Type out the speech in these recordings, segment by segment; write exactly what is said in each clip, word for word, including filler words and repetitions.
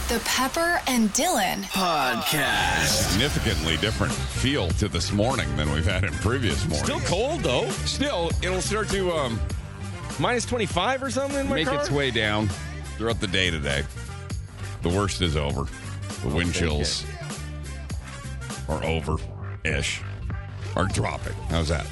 The Pepper and Dylan Podcast. Significantly different feel to this morning than we've had in previous mornings. Still cold, though. Still, it'll start to um, Minus twenty-five or something in my make car? its way down throughout the day today. The worst is over. The wind chills are over-ish. Are dropping. How's that?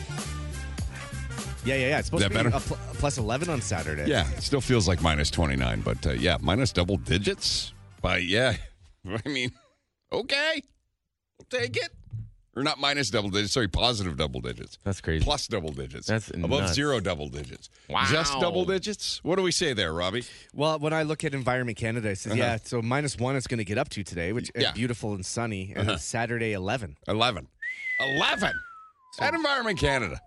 Yeah, yeah, yeah. It's supposed Is that to be better? a pl- a plus eleven on Saturday. Yeah, it still feels like minus twenty-nine, but uh, yeah, minus double digits. But yeah, I mean, okay, we'll take it. Or not minus double digits, sorry, positive double digits. That's crazy. Plus double digits. That's above nuts. zero double digits. Wow. Just double digits? What do we say there, Robbie? Well, when I look at Environment Canada, it says, Uh-huh. yeah, so minus one it's going to get up to today, which is Yeah. beautiful and sunny, and Uh-huh. then Saturday, eleven. eleven. eleven. At Environment Canada.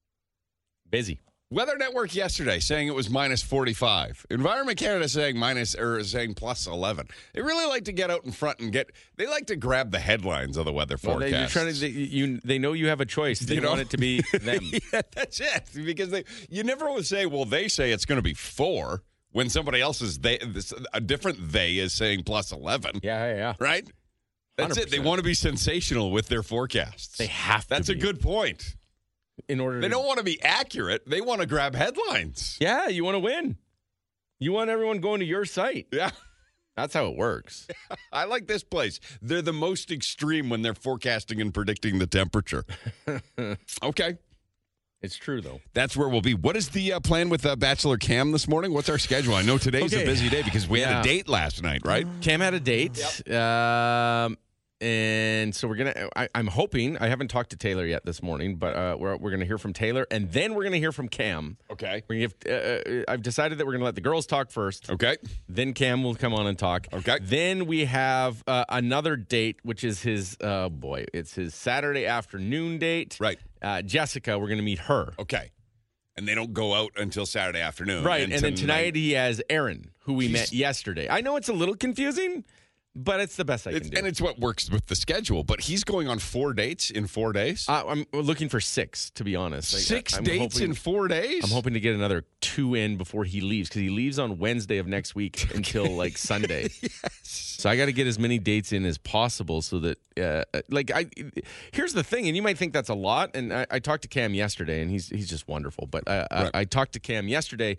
Busy. Weather Network yesterday saying it was minus forty-five. Environment Canada saying minus or saying plus eleven. They really like to get out in front and get. They like to grab the headlines of the weather Well, forecast. they, you're trying to. They, you, they know you have a choice. They You know? want it to be them. Yeah, that's it. Because they, you never would say, well, they say it's going to be four when somebody else is they this, a different they is saying plus eleven. Yeah, yeah, yeah. Right. That's it. They one hundred percent. want to be sensational with their forecasts. They have to That's a be. good point. In order, They to, don't want to be accurate. They want to grab headlines. Yeah, you want to win. You want everyone going to your site. Yeah. That's how it works. I like this place. They're the most extreme when they're forecasting and predicting the temperature. Okay. It's true, though. That's where we'll be. What is the uh, plan with uh, Bachelor Cam this morning? What's our schedule? I know today's Okay. a busy day because we had Yeah. a date last night, right? Cam had a date. Um, and so we're going to, I'm hoping, I haven't talked to Taylor yet this morning, but uh, we're, we're going to hear from Tayller, and then we're going to hear from Cam. Okay. We're gonna give, uh, uh, I've decided that we're going to let the girls talk first. Okay. Then Cam will come on and talk. Okay. Then we have uh, another date, which is his, uh, boy, it's his Saturday afternoon date. Right. Uh, Jessica, we're going to meet her. Okay. And they don't go out until Saturday afternoon. Right. And, then tonight he has Aaron, who we Jeez. met yesterday. I know it's a little confusing, but it's the best I It's, can do. and it's what works with the schedule. But he's going on four dates in four days? Uh, I'm looking for six, to be honest. Like, Six I'm dates hoping- in four days? I'm hoping to get another two in before he leaves, because he leaves on Wednesday of next week until like Sunday. Yes. So I got to get as many dates in as possible so that, uh, like, I. Here's the thing, and you might think that's a lot. And I, I talked to Cam yesterday, and he's he's just wonderful. But I, Right. I, I talked to Cam yesterday.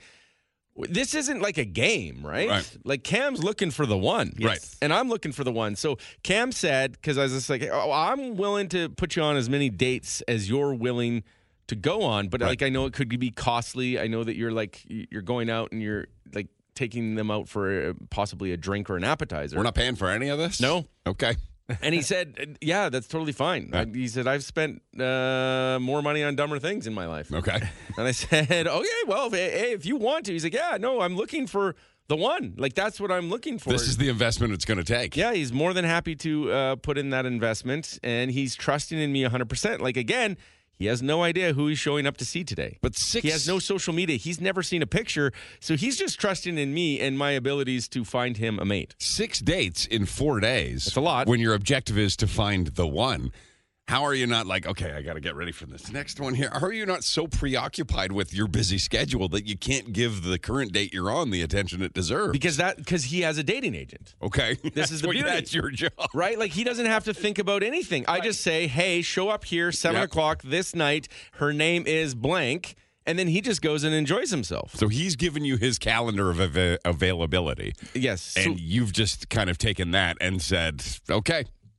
This isn't like a game, right? Right. Like Cam's looking for the one, Right. And I'm looking for the one. So Cam said, because I was just like, oh, I'm willing to put you on as many dates as you're willing to go on, but Right. like I know it could be costly. I know that you're like you're going out and you're like taking them out for uh, possibly a drink or an appetizer. We're not paying for any of this? No. Okay. And he said, yeah, that's totally fine. Right. He said, I've spent uh, more money on dumber things in my life. Okay. And I said, okay, well, hey, if you want to. He's like, yeah, no, I'm looking for the one. Like, that's what I'm looking for. This is the investment it's going to take. Yeah, he's more than happy to uh, put in that investment, and he's trusting in me one hundred percent. Like, again, he has no idea who he's showing up to see today. But six. He has no social media. He's never seen a picture, so he's just trusting in me and my abilities to find him a mate. Six dates in four days. That's a lot. When your objective is to find the one. How are you not like, okay, I got to get ready for this next one here? How are you not so preoccupied with your busy schedule that you can't give the current date you're on the attention it deserves? Because that because he has a dating agent. okay, This is the Well, beauty. That's your job. Right? Like, he doesn't have to think about anything. I just say, hey, show up here, seven Yep. o'clock this night. Her name is blank. And then he just goes and enjoys himself. So he's given you his calendar of av- availability, Yes. and So you've just kind of taken that and said, okay,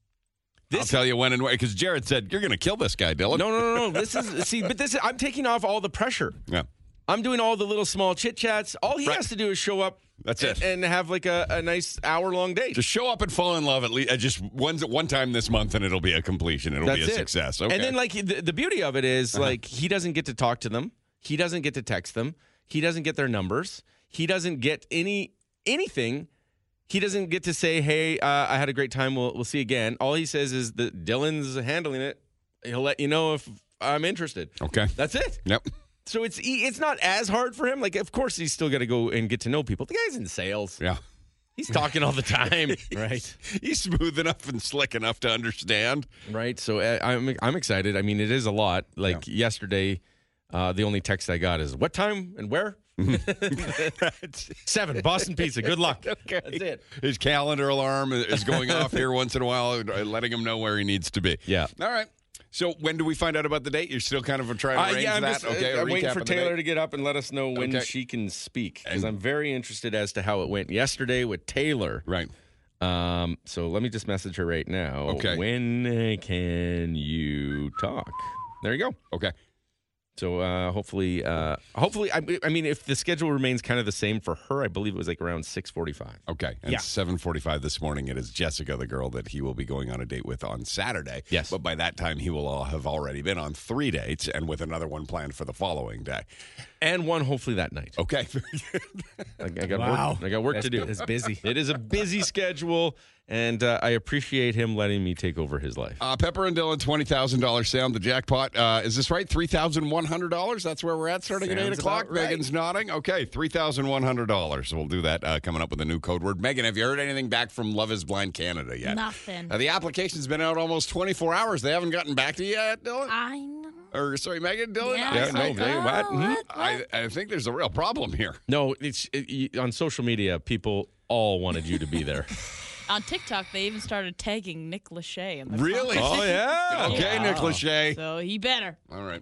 I'll this, tell you when and where. Because Jared said, you're going to kill this guy, Dylan. no, no, no, no. This is, see, but this, I'm taking off all the pressure. Yeah. I'm doing all the little small chit chats. All he Right. has to do is show up. That's and, it. And have like a, a nice hour long date. Just show up and fall in love at least uh, just one one time this month, and it'll be a completion. It'll That's be a it. success. Okay. And then, like, the, the beauty of it is, like, he doesn't get to talk to them. He doesn't get to text them. He doesn't get their numbers. He doesn't get any anything. He doesn't get to say, hey, uh, I had a great time. We'll, we'll see again. All he says is that Dylan's handling it. He'll let you know if I'm interested. okay. That's it. Yep. So it's e- it's not as hard for him. Like, of course, he's still got to go and get to know people. The guy's in sales. Yeah. He's talking all the time. Right. He's smooth enough and slick enough to understand. Right. So uh, I'm I'm excited. I mean, it is a lot. Like yesterday, uh, the only text I got is what time and where. Seven, Boston Pizza. Good luck. Okay. That's it. His calendar alarm is going off here once in a while, letting him know where he needs to be. Yeah. All right. So when do we find out about the date? You're still kind of trying to Uh, arrange yeah, I'm, that? just, okay, a I'm waiting recap for of the Taylor date? to get up and let us know when Okay. she can speak because And- I'm very interested as to how it went yesterday with Taylor. Right. Um, so let me just message her right now. Okay. When uh, can you talk? There you go. Okay. So uh, hopefully, uh, hopefully, I, I mean, if the schedule remains kind of the same for her, I believe it was like around six forty-five. Okay. And Yeah. seven forty-five this morning, it is Jessica, the girl that he will be going on a date with on Saturday. Yes. But by that time, he will all have already been on three dates and with another one planned for the following day. And one hopefully that night. Okay. I, I got Wow. work. I got work That's- to do. It's busy. It is a busy schedule, and uh, I appreciate him letting me take over his life. Uh, Pepper and Dylan, twenty thousand dollars sound, the jackpot. Uh, is this right? three thousand one hundred dollars? That's where we're at starting at eight Sounds o'clock. about right. Megan's nodding. Okay, three thousand one hundred dollars. We'll do that uh, coming up with a new code word. Megan, have you heard anything back from Love is Blind Canada yet? Nothing. Uh, the application's been out almost twenty-four hours. They haven't gotten back to you yet, Dylan? I know. Or, sorry, Megan, Dylan? Yeah, I, Yeah, no, like, they- oh, what? Hmm? what? I, I think there's a real problem here. No, it's it, on social media. People all wanted you to be there. On TikTok, they even started tagging Nick Lachey in the Really? Oh yeah. Okay, Nick Lachey. So he better. All right.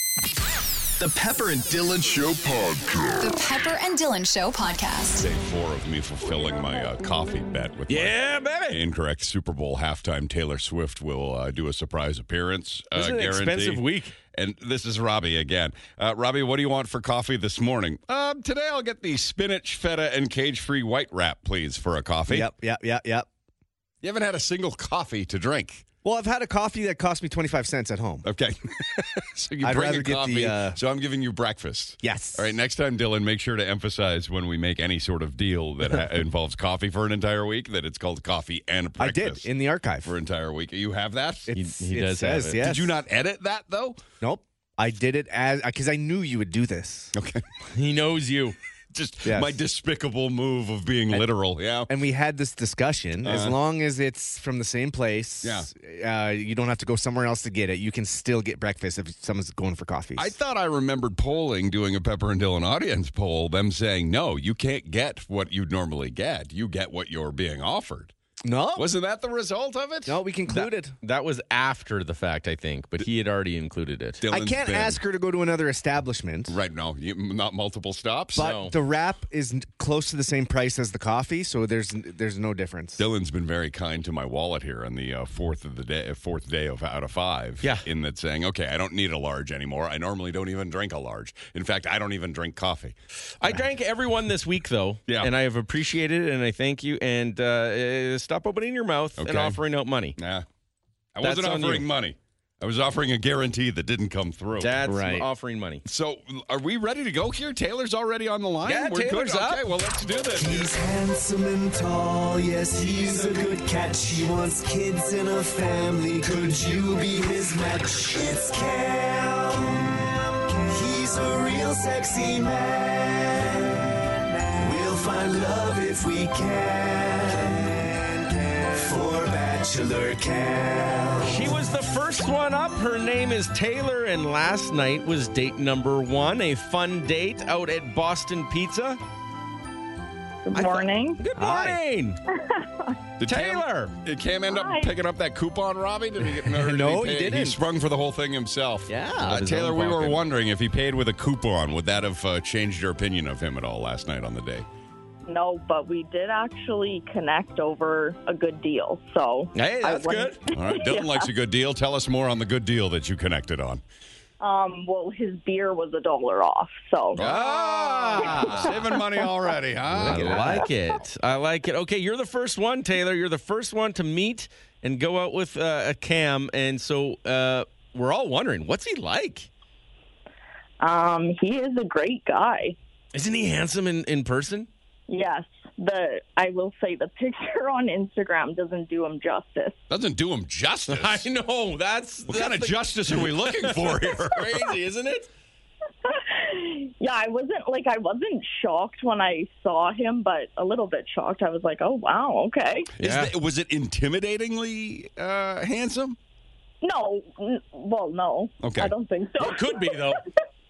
The Pepper and Dylan Show podcast. The Pepper and Dylan Show podcast. Day four of me fulfilling my uh, coffee bet with my Yeah, baby. incorrect Super Bowl halftime. Taylor Swift will uh, do a surprise appearance. This is uh, an guarantee. expensive week. And this is Robbie again. Uh, Robbie, what do you want for coffee this morning? Um, today I'll get the spinach, feta, and cage-free white wrap, please, for a coffee. Yep, yep, yep, yep. You haven't had a single coffee to drink. Well, I've had a coffee that cost me twenty-five cents at home. Okay. so you I'd bring rather a get coffee. the, uh, so I'm giving you breakfast. Yes. All right, next time, Dylan, make sure to emphasize when we make any sort of deal that ha- involves coffee for an entire week that it's called coffee and I breakfast. did in the archive. for an entire week. You have that? It's, he it does have says, it. yes. Did you not edit that, though? Nope. I did it as because I knew you would do this. Okay. He knows you. Just Yes. my despicable move of being literal. Yeah. And we had this discussion. As Uh-huh. long as it's from the same place, Yeah. uh, you don't have to go somewhere else to get it. You can still get breakfast if someone's going for coffees. I thought I remembered polling, doing a Pepper and Dylan audience poll, them saying, no, you can't get what you'd normally get. You get what you're being offered. no, Wasn't that the result of it? no, we concluded. That was after the fact, I think, but he had already included it. Dylan's I can't been- ask her to go to another establishment. Right, no, you, not multiple stops. But No. the wrap is n- close to the same price as the coffee, so there's there's no difference. Dylan's been very kind to my wallet here on the uh, fourth of the day, fourth day of out of five. Yeah. in that saying, okay, I don't need a large anymore. I normally don't even drink a large. In fact, I don't even drink coffee. I drank everyone this week, though, Yeah. and I have appreciated it, and I thank you. And uh, uh, stop opening your mouth Okay. and offering out money. Nah, I That's wasn't on offering you. money. I was offering a guarantee that didn't come through. That's Right. offering money. So, are we ready to go here? Taylor's already on the line. Yeah, We're Taylor's good? up. Okay, well, let's do this. He's handsome and tall, yes, he's a good catch. He wants kids and a family. Could you be his match? It's Cam. He's a real sexy man. We'll find love if we can. For Bachelor Cam. She was the first one up. Her name is Taylor, and last night was date number one, a fun date out at Boston Pizza. Good morning. Good Hi. morning, Did Taylor. Cam, did Cam end up Hi. picking up that coupon, Robbie? Did he get or did No, he pay- He didn't. sprung for the whole thing himself. Yeah. Uh, Of his Taylor, own we were pocket. wondering if he paid with a coupon, would that have uh, changed your opinion of him at all last night on the day? No, but we did actually connect over a good deal. So Hey, I that's good. wouldn't- All right, Dylan likes a good deal. Tell us more on the good deal that you connected on. Um, well, his beer was a dollar off. So Ah, saving money already, huh? I like it. I like it. Okay, you're the first one, Taylor. You're the first one to meet and go out with uh, a Cam, and so uh, we're all wondering, what's he like? um, he is a great guy. Isn't he handsome in, in person? Yes, the I will say the picture on Instagram doesn't do him justice. Doesn't do him justice. I know. That's What that's kind of the- justice are we looking for here? crazy, isn't it? Yeah, I wasn't like I wasn't shocked when I saw him, but a little bit shocked. I was like, oh wow, okay. Is Yeah. the- was it intimidatingly uh, handsome? No, n- well, no, Okay. I don't think so. It could be though.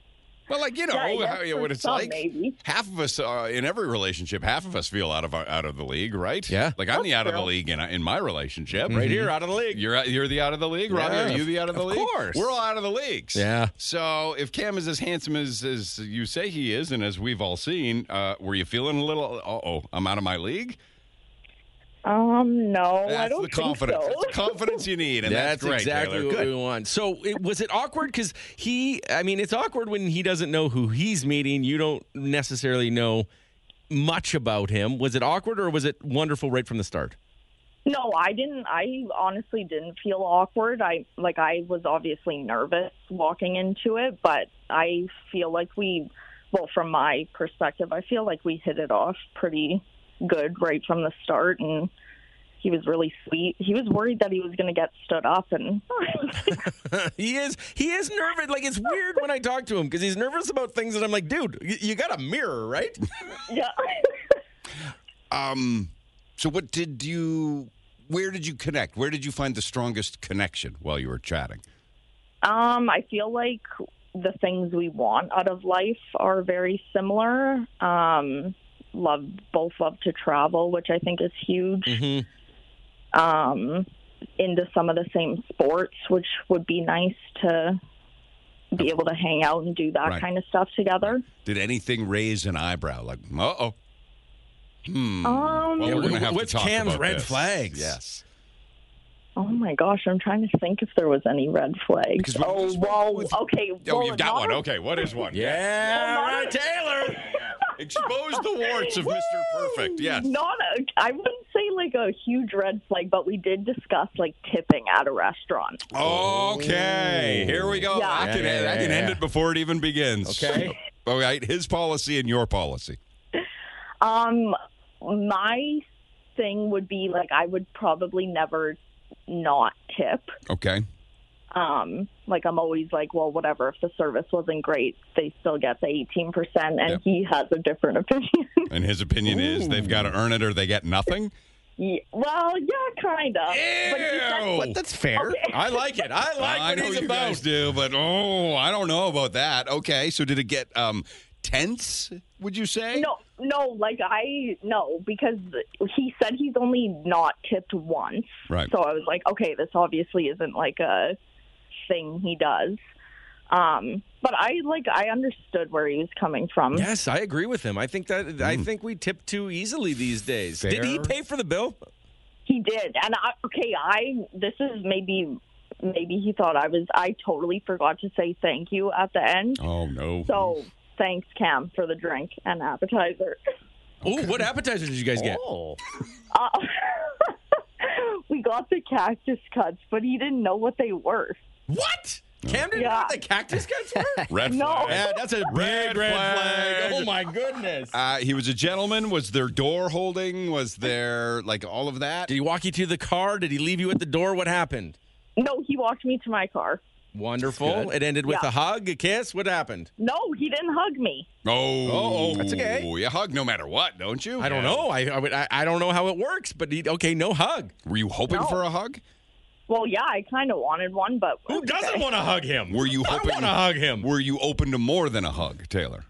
Well, like, you know, Yeah, I guess how, you know for what it's some, like. maybe. Half of us, uh, in every relationship, half of us feel out of out of the league, right? Yeah. Like, I'm the out of the true. league in, in my relationship. Right here, out of the league. You're out- you're the out of the league, Robbie. Yeah, Are you the out of the of league? course. We're all out of the leagues. Yeah. So if Cam is as handsome as, as you say he is, and as we've all seen, uh, were you feeling a little, uh-oh, I'm out of my league? Um, no, I That's don't the think confidence. so. That's the confidence you need, and that's, That's, great, exactly Taylor. what Good. we want. So, it, was it awkward? Because he, I mean, it's awkward when he doesn't know who he's meeting. You don't necessarily know much about him. Was it awkward, or was it wonderful right from the start? No, I didn't. I honestly didn't feel awkward. I like I was obviously nervous walking into it, but I feel like we, well, from my perspective, I feel like we hit it off pretty good right from the start, and he was really sweet. He was worried that he was going to get stood up, and he is he is nervous. Like, it's weird when I talk to him because he's nervous about things that I'm like, dude, you, you got a mirror, right? yeah. Um, so what did you, where did you connect? Where did you find the strongest connection while you were chatting? Um, I feel like the things we want out of life are very similar. Um, love both love to travel, which I think is huge. Mm-hmm. Um, into some of the same sports, which would be nice to be able to hang out and do that Right. kind of stuff together. Did anything raise an eyebrow? Like, uh-oh. Hmm. Um, Well, Yeah, we're going to have what's to talk Cam's about red this. flags? Yes. Oh my gosh, I'm trying to think if there was any red flags. Because we Oh, just- well, with- okay. Oh, well, you've got not one. a- Okay, what is one? Yeah, Well, not right, a- Taylor. Expose the warts of Mister Perfect. Yes. Not a, I wouldn't say like a huge red flag, but we did discuss like tipping at a restaurant. Okay, here we go. Yeah. I can, Yeah, yeah, I can yeah, end yeah. it before it even begins. Okay. All right, his policy and your policy. Um, my thing would be like I would probably never not tip. Okay. Um, like I'm always like, well, whatever. If the service wasn't great, they still get the eighteen percent, and Yep. he has a different opinion. And his opinion is they've got to earn it or they get nothing. Yeah, well, yeah, kind of. Ew. That's fair. I like it. I like I what know he's you about. guys do, but oh, I don't know about that. Okay, so did it get um, tense? Would you say? No, no, like I no, because he said he's only not tipped once. Right. So I was like, okay, this obviously isn't like a thing he does. Um, but I like I understood where he was coming from. Yes, I agree with him. I think that I think we tip too easily these days. Did he Fair. pay for the bill? He did, and I, okay, I this is maybe maybe he thought I was. I totally forgot to say thank you at the end. Oh no. So thanks, Cam, for the drink and appetizer. Oh, what appetizer did you guys get? Oh. Uh, we got the cactus cuts, but he didn't know what they were. What? Cam didn't know Yeah. what the cactus cuts were? Red No. flag. Yeah, that's a Red big red flag. flag. Oh my goodness. Uh, he was a gentleman. Was there door holding? Was there like all of that? Did he walk you to the car? Did he leave you at the door? What happened? No, he walked me to my car. Wonderful. It ended with Yeah. a hug, a kiss. What happened? No, he didn't hug me. Oh, Oh, that's okay. You hug no matter what, don't you? I don't know. I I, would- I I don't know how it works, but he, okay, no hug. Were you hoping No. for a hug? Well, yeah, I kind of wanted one, but Who doesn't want to hug him? Were you I hoping want to hug him. Were you open to more than a hug, Taylor?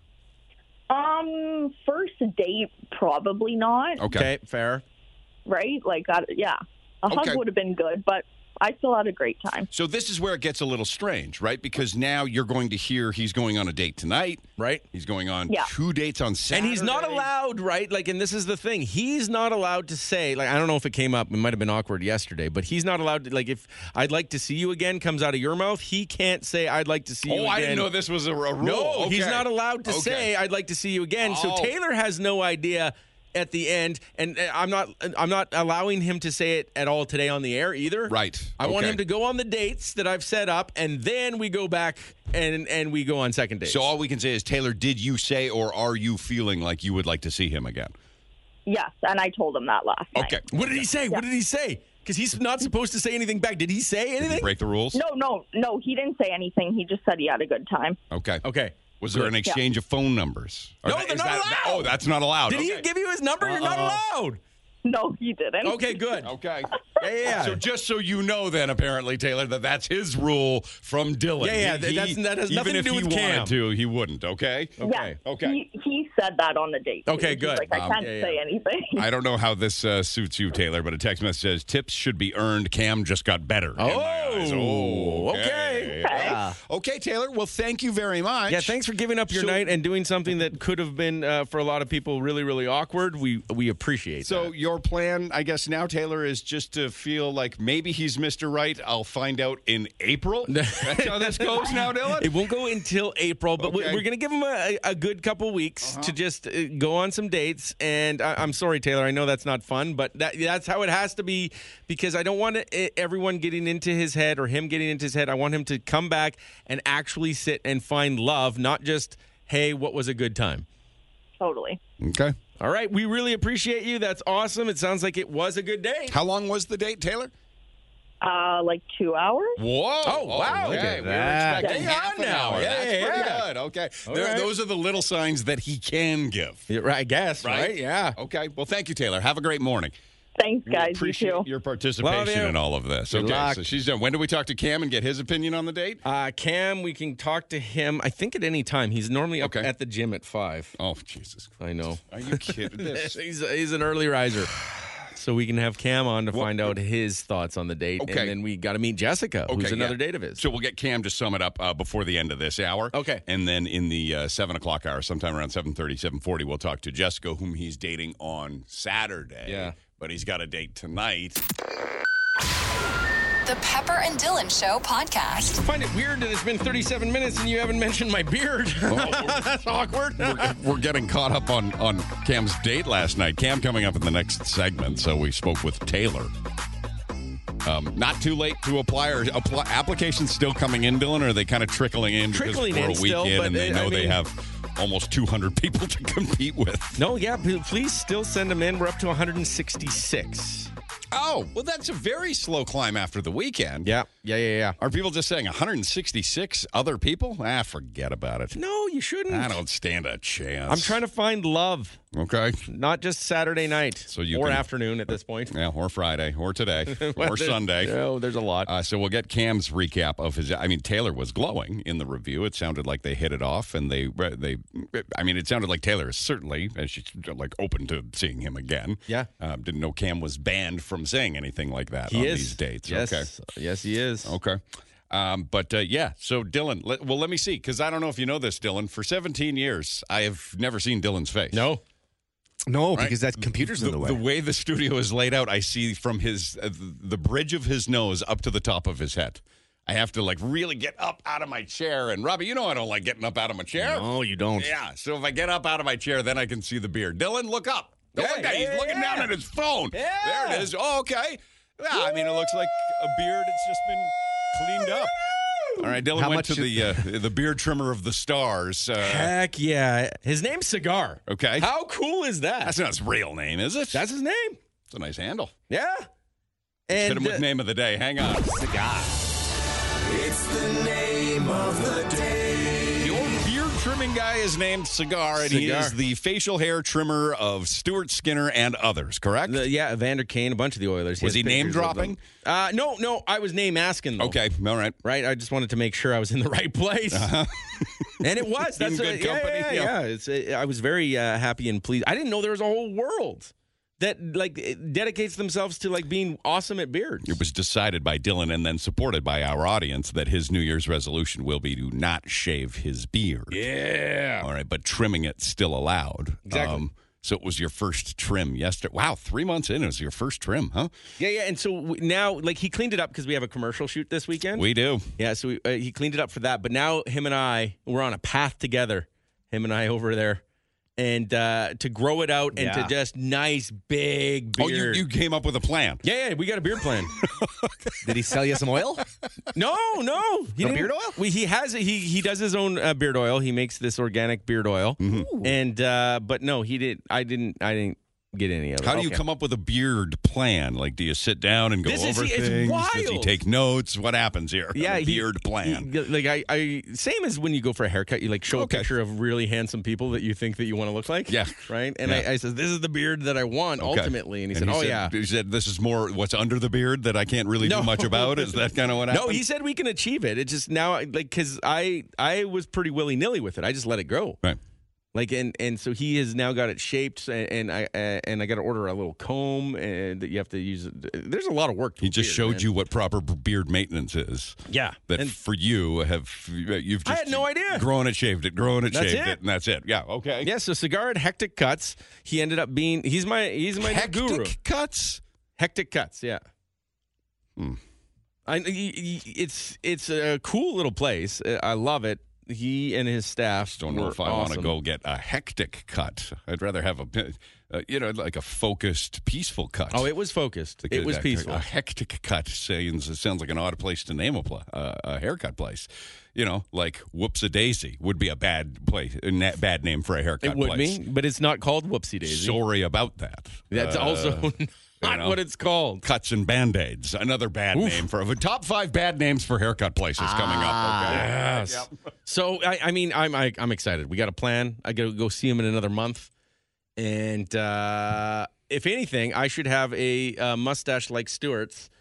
Um, first date, probably not. Okay. Okay, fair. Right? Like, I, yeah, a Okay. hug would have been good, but I still had a great time. So this is where it gets a little strange, right? Because now you're going to hear he's going on a date tonight. Right? He's going on Yeah. two dates on Saturday. And he's not allowed, right? Like, and this is the thing. He's not allowed to say, like, I don't know if it came up. It might have been awkward yesterday, but he's not allowed to, like, if I'd like to see you again comes out of your mouth, he can't say, I'd like to see you Oh, again. I didn't know this was a, a rule. No, Okay. he's not allowed to Okay. say, I'd like to see you again. So Oh. Taylor has no idea at the end, and uh, I'm not I'm not allowing him to say it at all today on the air either. Right. I want Okay. him to go on the dates that I've set up, and then we go back and and we go on second dates. So all we can say is, Taylor, did you say or are you feeling like you would like to see him again? Yes, and I told him that last night. Okay. what did he say? What did he say? Because he's not supposed to say anything back. Did he say Did anything? he break the rules? No, no, no, he didn't say anything. He just said he had a good time. Okay. Okay. Was there an exchange of phone numbers? Or No, that- they're is not that- allowed. Oh, that's not allowed. Did Okay. he give you his number? You're not allowed. No, he didn't. Okay, good. Okay. Yeah, yeah. So just so you know, then apparently Taylor, that that's his rule from Dylan. Yeah, yeah, He- that's- that has even nothing to if do he with Cam. wanted to, he wouldn't. Okay. Yeah, Okay. He, he said that on the date. Okay, He's good. Like, I Um, can't yeah, yeah. say anything. I don't know how this uh, suits you, Taylor, but a text message says tips should be earned. Cam just got better. in my eyes. Oh, okay. okay. Okay. Okay, Taylor. Well, thank you very much. Yeah, thanks for giving up your So- night and doing something that could have been uh, for a lot of people really, really awkward. We we appreciate So that. your plan, I guess now, Taylor, is just to feel like maybe he's Mister Right. I'll find out in April. That's how this goes now, Dylan? It won't go until April, but we- Okay. we're going to give him a, a good couple weeks to just uh, go on some dates. And I, I'm sorry, Taylor, I know that's not fun, but that, that's how it has to be because I don't want it, everyone getting into his head or him getting into his head. I want him to come back and actually sit and find love, not just, hey, what was a good time? Totally. Okay. All right, we really appreciate you. That's awesome. It sounds like it was a good day. How long was the date, Taylor? Uh, like two hours. Whoa. Oh, wow. Okay. Look at We were that. expecting Hang half on an now. hour. Yeah, That's yeah, pretty yeah. good. Okay. All There- right. Those are the little signs that he can give. Yeah, right, I guess, right? Yeah. Okay. Well, thank you, Taylor. Have a great morning. Thanks, We guys. You appreciate too. your participation Love you. in all of this. Good okay. luck. So she's done. When do we talk to Cam and get his opinion on the date? Uh, Cam, we can talk to him, I think, at any time. He's normally up Okay. at the gym at five. Oh, Jesus. I know. Are you kidding? This. he's, he's an early riser. So we can have Cam on to find out his thoughts on the date. Okay. And then we got to meet Jessica, who's Okay, another yeah. date of his. So we'll get Cam to sum it up uh, before the end of this hour. Okay. And then in the uh, seven o'clock hour, sometime around seven thirty, seven forty, we'll talk to Jessica, whom he's dating on Saturday. Yeah. But he's got a date tonight. The Pepper and Dylan Show podcast. I find it weird that it's been thirty-seven minutes and you haven't mentioned my beard. That's awkward. We're, we're getting caught up on, on Cam's date last night. Cam coming up in the next segment. So we spoke with Taylor. Um, not too late to apply, or apply, applications still coming in, Dylan, or are they kind of trickling in Trickling because we're in a still, weekend but and they they- know I they mean- have almost two hundred people to compete with? No, yeah, p- please still send them in. We're up to one hundred sixty-six. Oh, well, that's a very slow climb after the weekend. Yeah, yeah, yeah, yeah. Are people just saying one hundred sixty-six other people? Ah, forget about it. No, you shouldn't. I don't stand a chance. I'm trying to find love, Okay. not just Saturday night So you or can- afternoon at this point. Yeah, or Friday, or today, Well, or there's- Sunday. No, there's a lot. Uh, so we'll get Cam's recap of his. I mean, Taylor was glowing in the review. It sounded like they hit it off, and they they. I mean, it sounded like Taylor is certainly, as she's like open to seeing him again. Yeah. Um, didn't know Cam was banned from saying anything like that he on is. these dates. Yes. Okay. Yes, he is. Okay. Um, but uh, yeah, so Dylan, let, well, let me see, because I don't know if you know this, Dylan. For seventeen years, I have never seen Dylan's face. No. No, Right? because that computer's in the way. The way the studio is laid out, I see from his uh, the bridge of his nose up to the top of his head. I have to like really get up out of my chair. And Robbie, you know I don't like getting up out of my chair. No, you don't. Yeah, so if I get up out of my chair, then I can see the beard. Dylan, look up. Don't Yeah, look at it. yeah, He's looking yeah. down at his phone. Yeah. There it is. Oh, okay. Yeah, I mean, it looks like a beard. It's just been cleaned up. All right, Dylan How went to much the uh, the beard trimmer of the stars. Uh, Heck yeah. His name's Cigar. okay. How cool is that? That's not his real name, is it? That's his name. It's a nice handle. Yeah. Hit And him with uh, name of the day. Hang on. It's the name of the day. The old beard trimming guy is named Cigar, and he Cigar. is the facial hair trimmer of Stuart Skinner and others, correct? the- yeah, Evander Kane, a bunch of the Oilers. Was has he name pictures of dropping? them. Uh, no, no. I was name asking though. Okay, all right. Right. I just wanted to make sure I was in the right place, and it was. That's In a- good yeah, company, Yeah, yeah. yeah. It's. uh, I was very uh, happy and pleased. I didn't know there was a whole world that like it dedicates themselves to like being awesome at beards. It was decided by Dylan and then supported by our audience that his New Year's resolution will be to not shave his beard. Yeah. All right, but trimming it still allowed. Exactly. So it was your first trim yesterday. Wow, three months in, it was your first trim, huh? Yeah, yeah. And so w- now, like, he cleaned it up because we have a commercial shoot this weekend. We do. Yeah, so we, uh, he cleaned it up for that. But now him and I, we're on a path together, him and I over there, and uh, to grow it out and Yeah. to just nice, big beard. Oh, you, you came up with a plan. Yeah, yeah, we got a beard plan. Did he sell you some oil? No, no. He No didn't- beard oil? We, he has he he does his own uh, beard oil. He makes this organic beard oil, Mm-hmm. and uh, but no, he did. I didn't. I didn't get any of it. How do you Okay. come up with a beard plan? Like, do you sit down and go This is- over it's things? Does he wild. take notes? What happens here? Yeah, a he- beard plan. he- like I, I, same as when you go for a haircut, you like show Okay. a picture of really handsome people that you think that you want to look like. Yeah. right. And Yeah. I, I said, "This is the beard that I want Okay. ultimately." And he said, "Oh yeah." He said, "This is more what's under the beard that I can't really No. do much about." Is that kind of what happened? No, he said we can achieve it. It just now, like, because I, I was pretty willy nilly with it. I just let it go. Right. Like and and so he has now got it shaped, and, and I uh, and I got to order a little comb, and that you have to use. There's a lot of work. To He a just beard, showed man. you what proper beard maintenance is. Yeah, That and for you have you've just I had no idea. grown it, shaved it, grown it, That's shaved it. it. and that's it. Yeah, okay. yeah. So Cigar at Hectic Cuts. He ended up being. He's my. He's my Hectic new guru. cuts. Hectic Cuts. Yeah. Hmm. I. he- he- It's it's a cool little place. I love it. He and his staff. Don't know were if I want to awesome. go get a hectic cut. I'd rather have a, uh, you know, like a focused, peaceful cut. Oh, it was focused. Like It a- was a- peaceful. A hectic cut sounds it sounds like an odd place to name a, pla uh, a haircut place. You know, like Whoops a Daisy would be a bad place, a na- bad name for a haircut It would place. be, but it's not called Whoopsie Daisy. Sorry about that. That's Uh, also not know. what it's called. Cuts and Band-Aids. Another bad name for a top five bad names for haircut places coming up. Okay. Yes. So I, I mean, I'm I, I'm excited. We got a plan. I got to go see him in another month, and uh, if anything, I should have a uh, mustache like Stewart's.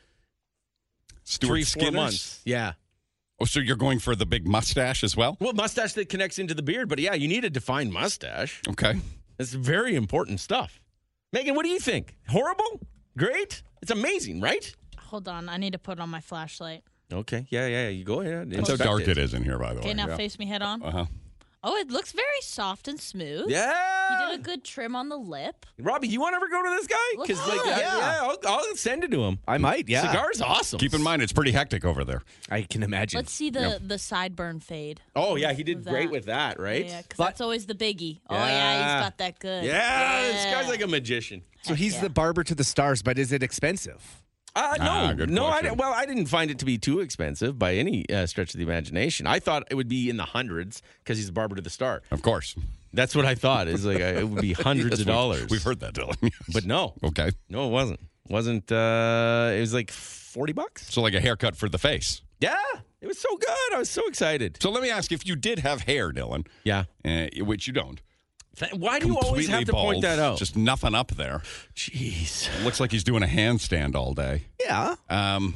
Stuart Three four Skinner's? months. Yeah. Oh, so you're going for the big mustache as well? Well, mustache that connects into the beard, but yeah, you need a defined mustache. Okay. That's very important stuff. Megan, what do you think? Horrible? Great? It's amazing, right? Hold on, I need to put on my flashlight. Okay. Yeah, yeah. You go ahead. That's how Inspect dark it is in here, by the Okay, way. now Yeah. face me head on. Uh-huh. Oh, it looks very soft and smooth. Yeah. He did a good trim on the lip. Robbie, you want to ever go to this guy? Because like, Yeah. uh, yeah, I'll, I'll send it to him. I might, yeah. Cigar's awesome. Keep in mind, it's pretty hectic over there. I can imagine. Let's see the the sideburn fade. Oh yeah, he did With great that. with that, right? Yeah, because that's always the biggie. Oh yeah, Yeah. he's got that good. Yeah, this guy's like a magician. So he's yeah. the barber to the stars, but is it expensive? Uh, no, Ah, good no. I, question. didn't- well, I didn't find it to be too expensive by any uh, stretch of the imagination. I thought it would be in the hundreds because he's the barber to the star. Of course. That's what I thought. Is like uh, it would be hundreds Yes, of we've- dollars. We've heard that, Dylan. but no, Okay. no, it wasn't. Wasn't. Uh, it was like forty bucks. So like a haircut for the face. Yeah, it was so good. I was so excited. So let me ask, if you did have hair, Dylan, Yeah. uh, which you don't. Th- Why do you always completely have to point bald, that out? Just nothing up there. Jeez. Looks like he's doing a handstand all day. Yeah. Um,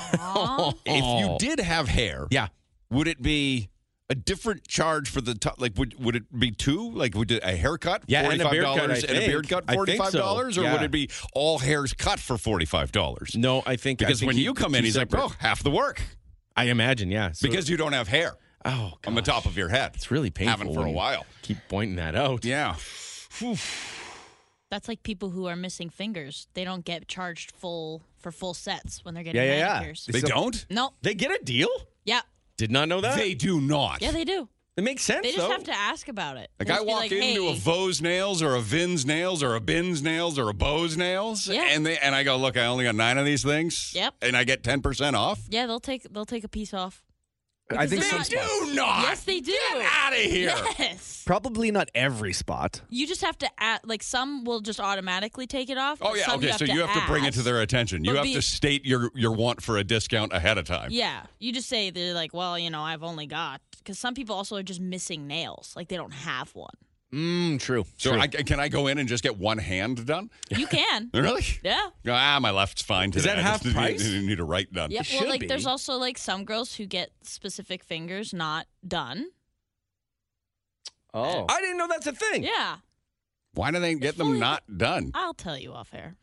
if you did have hair, Yeah. would it be a different charge for the top? Like, would would it be two? Like, would it, a haircut Yeah, and a forty-five beard cut, dollars I and a think. beard cut I think forty-five dollars, so. or would Yeah. it be all hairs cut for forty-five dollars? No, I think I Because think when he- you come in, two he's separate. like, "Oh, half the work," I imagine, yeah. So- because you don't have hair oh, on the gosh. top of your head. It's really painful. Haven't for a when you while. Keep pointing that out. Yeah. That's like people who are missing fingers. They don't get charged full for full sets when they're getting Yeah, yeah, yeah. manicures. They So- don't. No. They get a deal? Yeah. Did not know that. They do not. Yeah, they do. it makes sense. They just though. have to ask about it. Like They I just be walk like, into a hey, Vos Nails or a Vin's Nails or a Bin's Nails or a Bo's Nails, Yeah. and they and I go, look, I only got nine of these things. Yep. And I get ten percent off. Yeah, they'll take they'll take a piece off. I think they're some not- spots. Do not. Yes, they do. Get out of here. Yes. Probably not every spot. You just have to add, like some will just automatically take it off. Oh but yeah. some Okay. So you have to bring it to ask. their attention. You But have be- to state your your want for a discount ahead of time. Yeah, you just say they're like, well, you know, I've only got because some people also are just missing nails, like they don't have one. Mm, true. So true. I, can I go in and just get one hand done? You can. Really? Yeah. Ah, my left's fine today. Is that I half just price? Need, need a right done. Yeah. It Well, should like be. there's also like some girls who get specific fingers not done. oh. I didn't know that's a thing. Yeah. Why do they get them fully- not done? I'll tell you off air.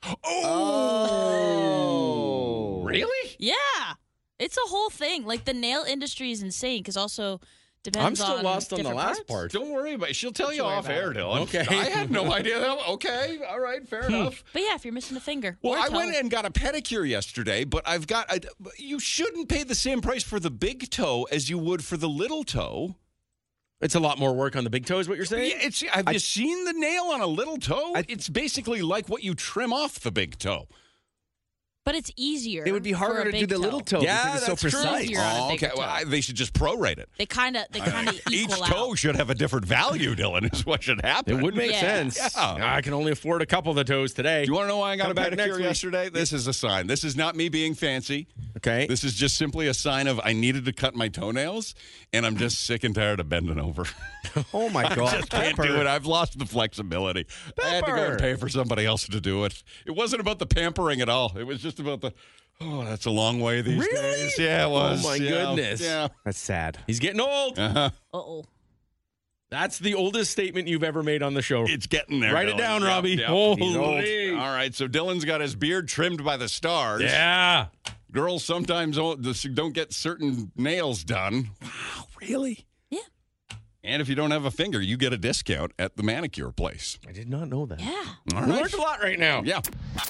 Oh. Really? Yeah. It's a whole thing. Like the nail industry is insane because also depends I'm still on lost on the different last parts. part. Don't worry about it. She'll tell you worry off about air, it. Dylan. Okay. I had no idea. That. Okay. All right. Fair enough. But yeah, if you're missing a finger. Well, or a I toe. went and got a pedicure yesterday, but I've got. A, you shouldn't pay the same price for the big toe as you would for the little toe. It's a lot more work on the big toe, is what you're saying? Yeah, it's. Have you seen the nail on a little toe? I- it's basically like what you trim off the big toe. But it's easier. It would be for harder a to do big the toe. little toe Yeah, because it's so that's true. precise. Easier on a Oh, bigger okay. Well, toe. I, they should just prorate it. They kind of they kind of Each equal toe out. should have a different value, Dylan, is what should happen. It would make Yeah. sense. Yeah. I can only afford a couple of the toes today. Do you want to know why I got Come a back next pedicure week. yesterday? This is a sign. This is not me being fancy. Okay. This is just simply a sign of I needed to cut my toenails, and I'm just sick and tired of bending over. Oh my I God. just can't do it. I've lost the flexibility. I had to go and Pepper. pay for somebody else to do it. It wasn't about the pampering at all. It was just about the, oh, that's a long way these Really? days. Yeah, it was. Oh, my Yeah. goodness. Yeah. That's sad. He's getting old. Uh-huh. Uh-oh. That's the oldest statement you've ever made on the show. It's getting there. Write it Dylan. down, Yep, Robbie. yep. Holy. He's old. All right, so Dylan's got his beard trimmed by the stars. Yeah. Girls sometimes don't don't get certain nails done. Wow, really? Yeah. And if you don't have a finger, you get a discount at the manicure place. I did not know that. Yeah. All We right. learned a lot right now. Yeah.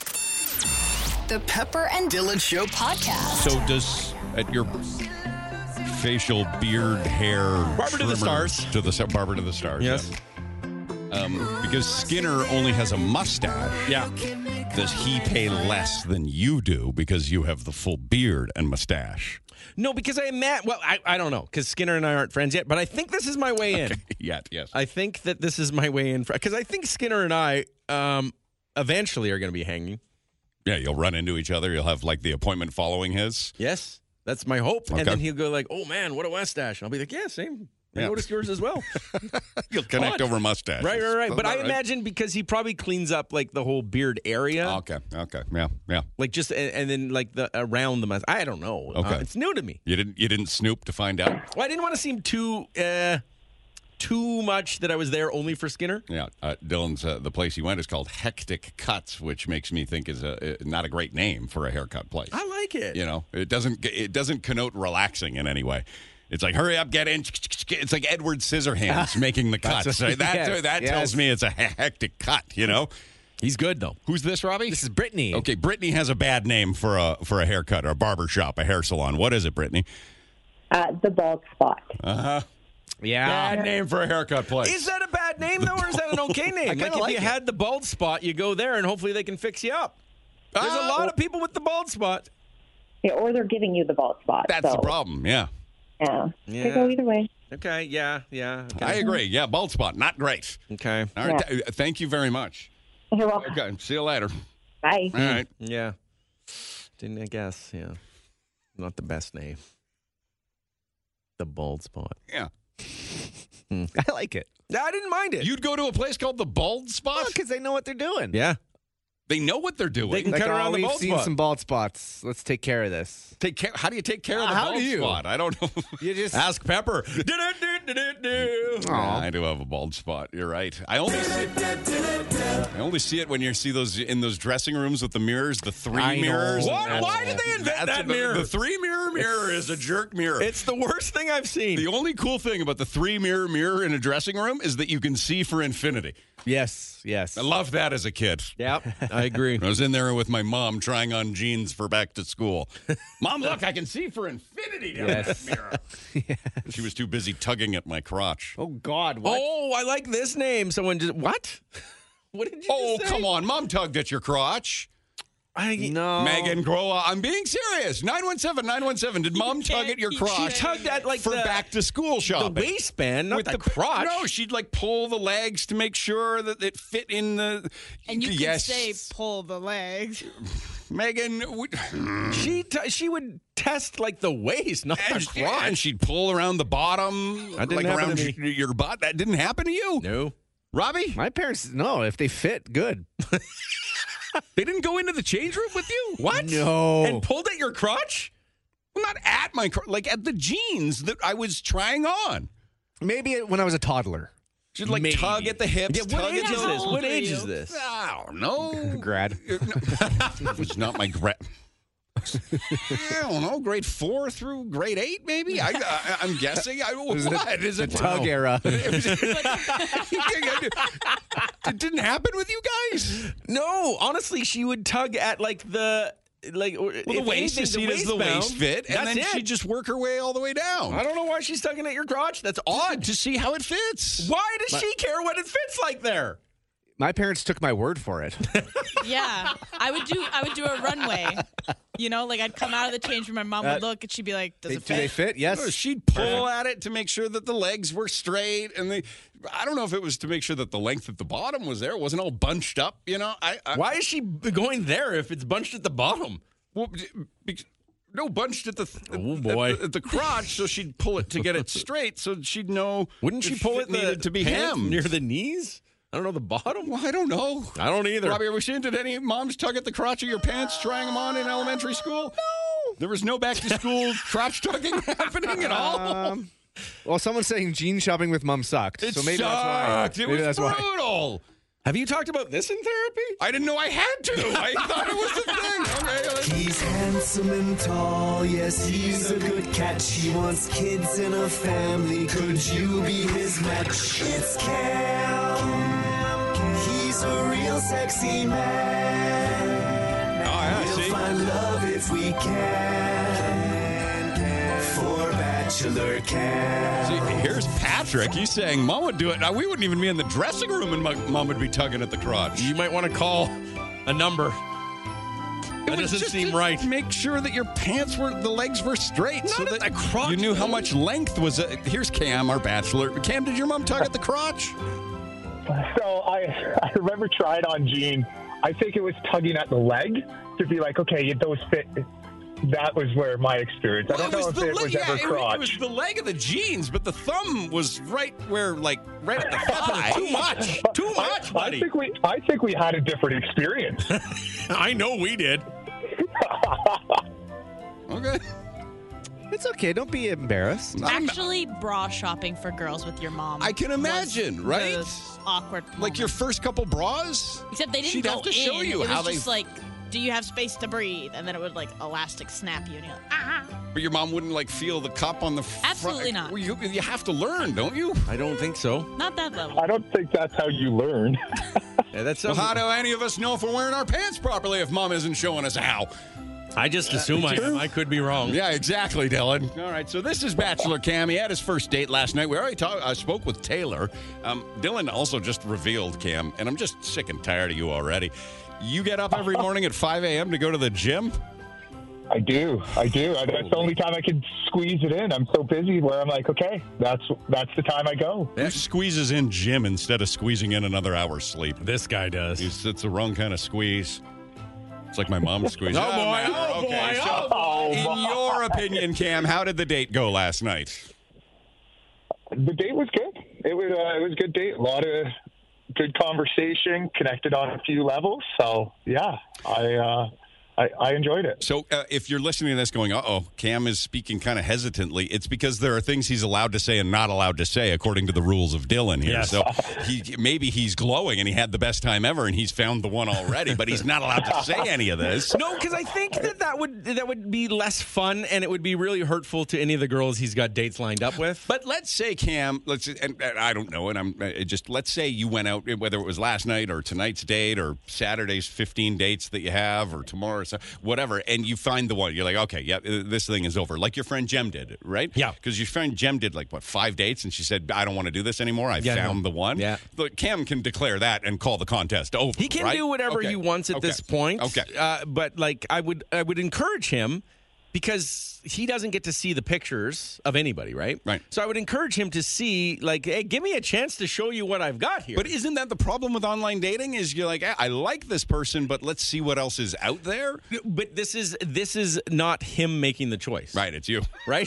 The Pepper and Dylan Show Podcast. So does at your facial beard hair Barber to the trimmer- stars. to the barber to the stars. Yes. yeah. Um, because Skinner only has a mustache. Yeah. Does he pay less than you do because you have the full beard and mustache? No, because I met, well, I, I don't know, because Skinner and I aren't friends yet, but I think this is my way in. Yet, yes. I think that this is my way in, because I think Skinner and I um, eventually are going to be hanging. Yeah, you'll run into each other. You'll have like the appointment following his. Yes, that's my hope. Okay. And then he'll go like, oh, man, what a mustache. And I'll be like, yeah, same. I Yeah. noticed yours as well. You'll connect Fun. over mustache. Right, right, right. But I imagine because he probably cleans up like the whole beard area, Okay, okay, yeah, yeah. like just and, and then like the around the mouth. I don't know. Okay. Uh, it's new to me. You didn't you didn't snoop to find out? Well, I didn't want to seem too uh, too much that I was there only for Skinner. Yeah, uh, Dylan's uh, the place he went is called Hectic Cuts, which makes me think is a, a not a great name for a haircut place. I like it. You know, it doesn't it doesn't connote relaxing in any way. It's like hurry up, get in. It's like Edward Scissorhands making the cuts. That's- Right? That yes, that yes. tells me it's a hectic cut. You know, He's good though. who's this, Robbie? This is Brittany. Okay, Brittany has a bad name for a for a haircut or a barber shop, a hair salon. What is it, Brittany? Uh, the bald spot. Uh huh. Yeah. Bad name for a haircut place. Is that a bad name though, or is that an okay name? kinda Like if like you it. had the bald spot, you go there and hopefully they can fix you up. There's a Ah, lot of people with the bald spot. Yeah, or they're giving you the bald spot. That's so, the problem. Yeah, Yeah. Yeah. They go either way. Okay, yeah, yeah. Okay. I agree. Yeah, bald spot, not great. Okay. All right, th- thank you very much. You're welcome. Okay, see you later. Bye. All right. Yeah. Didn't I guess, yeah. Not the best name. The bald spot. Yeah. I like it. I didn't mind it. You'd go to a place called the Bald Spot? Because they know what they're doing. yeah. They know what they're doing. They can Like, cut oh, around the we've bald seen spot. some bald spots. Let's take care of this. take care. How do you take care of the How bald do you? spot? I don't know. You just Ask Pepper. Do-do-do-do-do-do. Yeah, I do have a bald spot. You're right. I only see it, I only see it when you see those in those dressing rooms with the mirrors, the three I know. mirrors. What? That's- Why did they invent that's that the, mirror? The three mirror mirror is a jerk mirror. It's the worst thing I've seen. The only cool thing about the three mirror mirror in a dressing room is that you can see for infinity. yes, yes. I loved that as a kid. Yep, I agree. I was in there with my mom trying on jeans for back to school. Mom, look, I can see for infinity down Yes. that mirror. She was too busy tugging at my crotch. Oh God! What? Oh, I like this name. Someone just what? What did you Oh, just say? come on. Mom tugged at your crotch. I, no, Megan, grow up. I'm being serious. nine one seven, nine one seven. Did mom tug at your She crotch? She tugged at like for the, back to school the shopping. waistband, not With the, crotch. No, she'd like pull the legs to make sure that it fit in the. And you yes. could say pull the legs. Megan, would- She t- she would test like the waist, not and, the crotch. and she'd pull around the bottom, That didn't like happen around to your, your butt. That didn't happen to you, no. Robbie. My parents, no. If they fit, good. They didn't go into the change room with you. What? No. And pulled at your crotch? Well, not at my cr- like at the jeans that I was trying on. Maybe when I was a toddler. She'd like Maybe. tug at the hips. Yeah, what tug age at is the- this? old What are age you? is this? I don't know. Grad. It was not my grade. I don't know, grade four through grade eight, maybe. I, I, I'm guessing. I, what is The it? tug era. It didn't happen with you guys. No, honestly, she would tug at like the like Well, the waist, you see, does the waist fit, and That's then it. she'd just work her way all the way down. I don't know why she's tugging at your crotch. That's odd. to see how it fits. Why does she care what it fits like there? My parents took my word for it. Yeah, I would do. I would do a runway. You know, like I'd come out of the change room, my mom would Uh, look, and she'd be like, "Does They- it do fit?" they fit? Yes. She'd pull at it to make sure that the legs were straight, and they. I don't know if it was to make sure that the length at the bottom was there. It wasn't all bunched up, you know. I, I Why is she going there if it's bunched at the bottom? well, because, no, bunched at the Oh, boy. at the, at the crotch, so she'd pull it to get it straight, so she'd know. Wouldn't she if pull it the needed to be pants hemmed near the knees? I don't know the bottom. Well, I don't know. I don't either. Robbie, are we seeing, did any moms tug at the crotch of your pants trying them on in elementary school? No. There was no back to school crotch tugging happening at all? Um, well, someone's saying jean shopping with mom sucked. it so maybe sucked. that's why. It Maybe was that's why. brutal. Have you talked about this in therapy? I didn't know I had to. I thought it was the thing. Okay, let's- He's handsome and tall, yes, he's a good catch. He wants kids and a family. Could you be his match? It's Cam. He's a real sexy man. Oh, yeah, we'll see? find love if we can. For Bachelor Cam. See, here's Patrick. He's saying Mom would do it. Now, we wouldn't even be in the dressing room and Mo- Mom would be tugging at the crotch. You might want to call a number. It That was doesn't just seem to right. Make sure that your pants were, the legs were straight. Not so at that the crotch, you knew how though. much length was it. Here's Cam, our bachelor. Cam, did your mom tug at the crotch? So I I remember trying on jeans. I think it was tugging at the leg to be like, okay, those fit. That was where my experience. I don't know if it le- was yeah, ever it, crotch. it was the leg of the jeans, but the thumb was right where, like, right at the thigh. Too much. Too much, I buddy. think we I think we had a different experience. I know we did. Okay. It's okay. Don't be embarrassed. I'm- Actually, bra shopping for girls with your mom. I can was imagine, right? the awkward. Like your moment. first couple bras? Except they didn't she'd go have to in. show you it how was they- just like, do you have space to breathe? And then it would like elastic snap you, and you're like, ah. But your mom wouldn't, like, feel the cup on the front. Absolutely not. Well, you, you have to learn, don't you? I don't think so. Not that level. I don't think that's how you learn. Yeah, that's Well, how do any of us know if we're wearing our pants properly if mom isn't showing us how? I just assume I am. I could be wrong. Yeah, exactly, Dylan. All right, so this is Bachelor Cam. He had his first date last night. We already talked. I spoke with Taylor. Um, Dylan also just revealed, Cam, and I'm just sick and tired of you already. You get up every morning at five a.m. to go to the gym? I do, I do. I, that's the only time I can squeeze it in. I'm so busy where I'm like, okay, that's that's the time I go. Who squeezes in gym instead of squeezing in another hour's sleep? This guy does. It's, it's the wrong kind of squeeze. It's like my mom's squeeze. Oh, boy. man. Oh, Okay, boy. so Oh, in boy. your opinion, Cam, how did the date go last night? The date was good. It was uh, it was a good date. A lot of good conversation, connected on a few levels. So yeah, I uh, I, I enjoyed it. So uh, if you're listening to this going, uh-oh, Cam is speaking kind of hesitantly, it's because there are things he's allowed to say and not allowed to say according to the rules of Dylan here. Yes. So he, maybe he's glowing and he had the best time ever and he's found the one already, but he's not allowed to say any of this. No, because I think that that would that would be less fun, and it would be really hurtful to any of the girls he's got dates lined up with. But let's say, Cam, let's and, and I don't know, and I'm uh, just let's say you went out, whether it was last night or tonight's date or Saturday's fifteen dates that you have or tomorrow, so whatever, and you find the one. You're like, okay, yeah, uh, this thing is over. Like your friend Jem did, right? Yeah. Because your friend Jem did like what five dates, and she said, I don't want to do this anymore. I Yeah, found no. the one. Yeah. But Cam can declare that and call the contest over. He can right? do whatever Okay. he wants at Okay. this point. Okay. Uh, but like I would I would encourage him because he doesn't get to see the pictures of anybody, right? Right. So I would encourage him to see like, hey, give me a chance to show you what I've got here. But isn't that the problem with online dating? Is you're like, I like this person, but let's see what else is out there. But this is this is not him making the choice. Right, it's you. Right?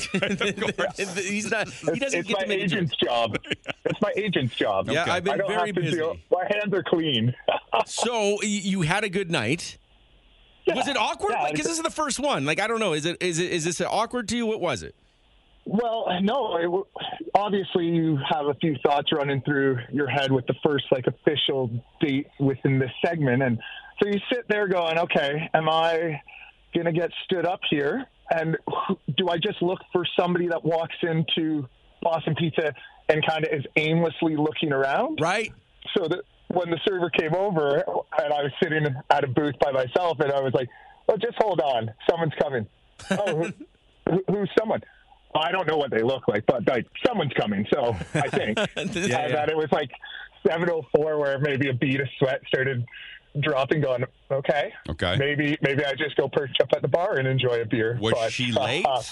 He's not he doesn't It's get my to make the choice. agent's job. It's my agent's job. Yeah, I've been I don't very have to busy. do- my hands are clean. So y- you had a good night. Was it awkward? Yeah, Because this is the first one. Like I don't know. Is it is it is this awkward to you? What was it? Well, no. It, w- obviously, you have a few thoughts running through your head with the first like official date within this segment, and so you sit there going, "Okay, am I going to get stood up here? And who- do I just look for somebody that walks into Boston Pizza and kind of is aimlessly looking around?" Right. So that when the server came over and I was sitting at a booth by myself, and I was like, "Oh, just hold on, someone's coming." Oh, who, who, who's someone? I don't know what they look like, but like someone's coming. So I think Yeah, uh, yeah. that it was like seven oh four where maybe a bead of sweat started dropping, going, okay, Okay. maybe maybe I just go perch up at the bar and enjoy a beer. Was But, she late? uh,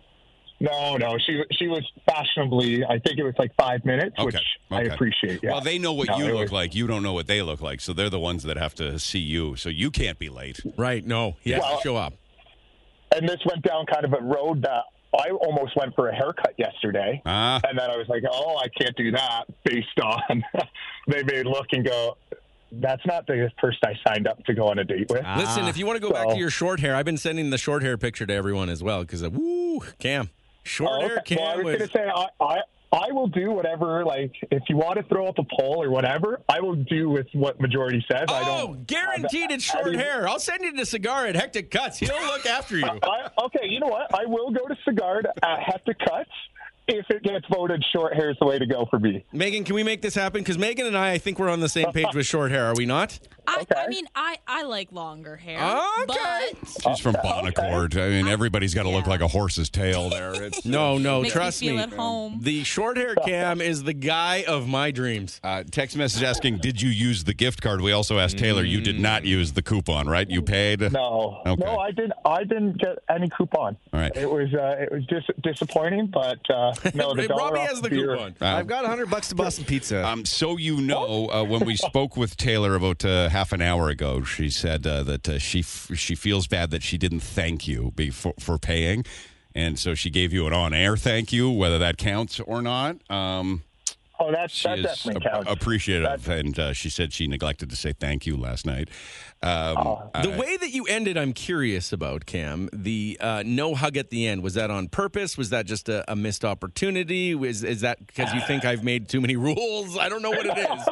no, no, she she was fashionably. I think it was like five minutes, which Okay, I okay. appreciate. Yeah. Well, they know what No, you it look was- like. You don't know what they look like. So they're the ones that have to see you. So you can't be late. Right? No, he has Well- to show up. And this went down kind of a road that I almost went for a haircut yesterday. Ah. And then I was like, oh, I can't do that based on they may look and go, that's not the person I signed up to go on a date with. Listen, if you want to go back So- to your short hair, I've been sending the short hair picture to everyone as well because, woo, Cam. Short Oh, hair, okay. Cam. Well, I was with- going to say, I, I, I will do whatever, like, if you want to throw up a poll or whatever, I will do with what majority says. I Oh, don't guaranteed it's short any- hair. I'll send you to Cigar at Hectic Cuts. He'll look after you. I, okay, you know what? I will go to Cigar at Hectic Cuts if it gets voted short hair is the way to go for me. Megan, can we make this happen? Because Megan and I, I think we're on the same page with short hair. Are we not? I, Okay. I mean, I, I like longer hair. Okay. But She's from Bonaccord. I mean, everybody's got to look Yeah. like a horse's tail there. It's, No, no, makes trust me feel me. at home. The short hair Cam is the guy of my dreams. uh, text message asking, did you use the gift card? We also asked Taylor, you did not use the coupon, right? You paid? No, Okay. no, I didn't. I didn't get any coupon. All right. It was uh, it was dis- disappointing, but uh, no, the dollar Robbie off has the beer- coupon. Uh, I've got one hundred bucks to buy some pizza. Um, so you know, uh, when we spoke with Taylor about uh, half an hour ago, she said uh, that uh, she f- she feels bad that she didn't thank you before for paying, and so she gave you an on-air thank you, whether that counts or not. Um, Oh, that she that is definitely ap- counts. appreciative, and uh, she said she neglected to say thank you last night. Um, Oh. The uh, way that you ended, I'm curious about, Cam. The uh, no hug at the end, was that on purpose? Was that just a, a missed opportunity? Was, is that because you think I've made too many rules? I don't know what it is.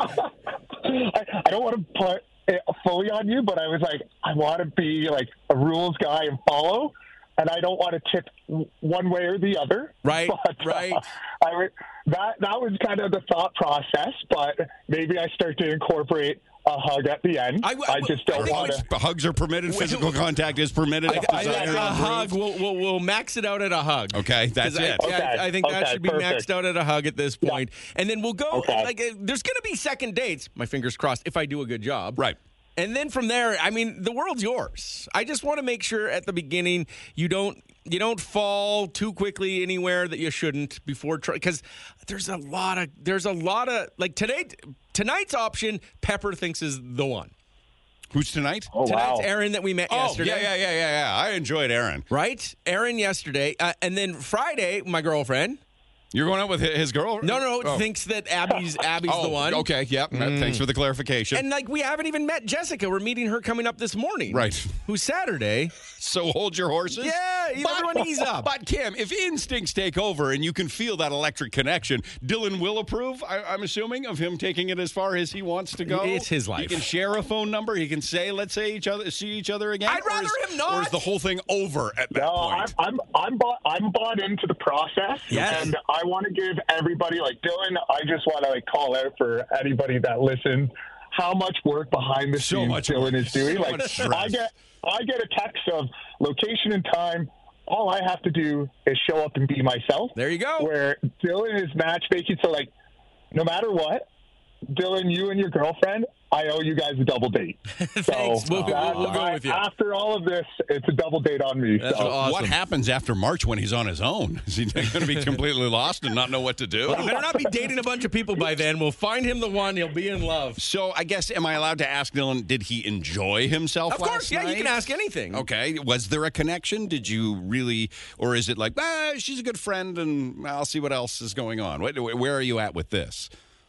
I, I don't want to put it fully on you, but I was like, I want to be like a rules guy and follow, and I don't want to tip w- one way or the other. Right, But, uh, right. I would, that that was kind of the thought process, but maybe I start to incorporate a hug at the end. I I, w- I w- just I don't think want hugs, to. hugs are permitted. Physical contact is permitted. if I think desired a and hug, approved. we'll, we'll, we'll max it out at a hug. Okay, that's 'Cause I, it. I- Okay, I, think that okay, should be perfect. maxed out at a hug at this point. And then we'll go, Okay. like, uh, there's going to be second dates, my fingers crossed, if I do a good job. Right. And then from there, I mean, the world's yours. I just want to make sure at the beginning you don't you don't fall too quickly anywhere that you shouldn't before because there's a lot of there's a lot of like today tonight's option Pepper thinks is the one. Who's tonight? Oh, Tonight's wow. Aaron that we met Oh, yesterday. yeah, yeah, yeah, yeah, yeah. I enjoyed Aaron. Right? Aaron yesterday. Uh, and then Friday, my girlfriend. You're going out with hi- his girl? No, no, Oh. thinks that Abby's Abby's Oh, the one. okay, yep. Thanks for the clarification. And like we haven't even met Jessica. We're meeting her coming up this morning. Right. Who's Saturday. So hold your horses. Yeah, you- everyone ease up. But Kim, if instincts take over and you can feel that electric connection, Dylan will approve. I, I'm assuming of him taking it as far as he wants to go. It's his life. He can share a phone number. He can say, "Let's say each other, see each other again." I'd Or rather is- him not. Or is the whole thing over at that No, I'm point? I'm I'm bought I'm bought into the process, Yes. and I want to give everybody like Dylan. I just want to like call out for anybody that listens how much work behind the So scenes much Dylan work. is doing. So Like much stress. I get I get a text of location and time. All I have to do is show up and be myself. There you go. Where Dylan is matchmaking, so like no matter what, Dylan, you and your girlfriend, I owe you guys a double date. Thanks. We'll- that- we'll go I- with you. After all of this, it's a double date on me. That's so. awesome. What happens after March when he's on his own? Is he going to be completely lost and not know what to do? Well, he better not be dating a bunch of people by then. We'll find him the one. He'll be in love. So I guess, am I allowed to ask Dylan, did he enjoy himself Of last course, yeah, you night? can ask anything. Okay. Was there a connection? Did you really, or is it like, ah, she's a good friend and I'll see what else is going on? What, where are you at with this?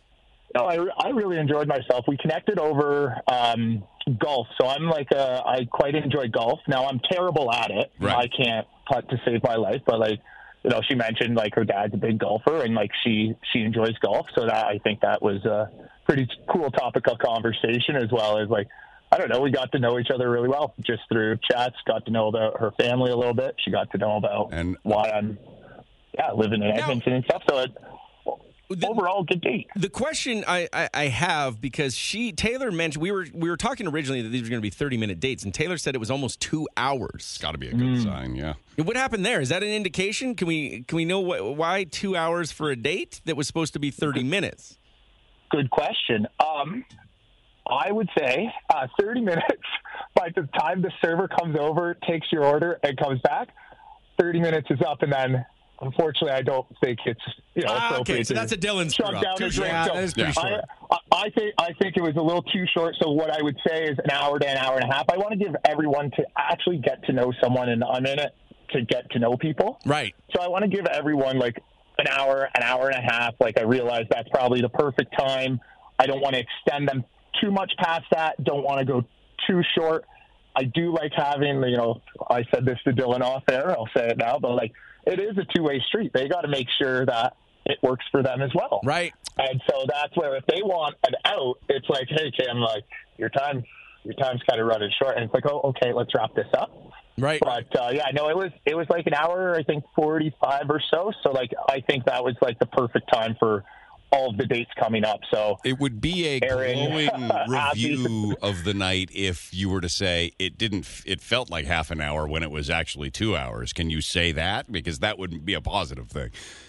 No, I, I really enjoyed myself. We connected over um, golf, so I'm like a, I quite enjoy golf. Now I'm terrible at it. Right. I can't putt to save my life, but like you know, she mentioned like her dad's a big golfer and like she she enjoys golf, so that I think that was a pretty cool topic of conversation, as well as like I don't know, we got to know each other really well just through chats. Got to know about her family a little bit. She got to know about And- why I'm yeah living in Now- Edmonton and stuff. So it, The- overall, good date. The question I, I, I have, because she Taylor mentioned we were we were talking originally that these were going to be thirty minute dates, and Taylor said it was almost two hours. It's got to be a good sign, yeah. What happened there? Is that an indication? Can we can we know what, why two hours for a date that was supposed to be thirty minutes? good question. Um, I would say uh, thirty minutes by the time the server comes over, takes your order, and comes back. thirty minutes is up, and then unfortunately, I don't think it's you know Ah, appropriate. okay, so to that's a Dylan shut screw-up. down Too a drink. short. So That is pretty I, short. I, I think I think it was a little too short. So what I would say is an hour to an hour and a half. I want to give everyone to actually get to know someone, and I'm in it to get to know people. Right. So I want to give everyone like an hour, an hour and a half. Like I realize that's probably the perfect time. I don't want to extend them too much past that. Don't want to go too short. I do like having, you know, I said this to Dylan off air. I'll say it now, but like it is a two-way street. They got to make sure that it works for them as well. Right. And so that's where if they want an out, it's like, hey, Cam, like your time, your time's kind of running short. And it's like, oh, okay, let's wrap this up. Right. But uh, yeah, no, it was it was like an hour, I think forty-five or so. So like I think that was like the perfect time for all of the dates coming up. So it would be a Aaron, glowing review of the night if you were to say it didn't. It felt like half an hour when it was actually two hours. Can you say that? Because that wouldn't be a positive thing.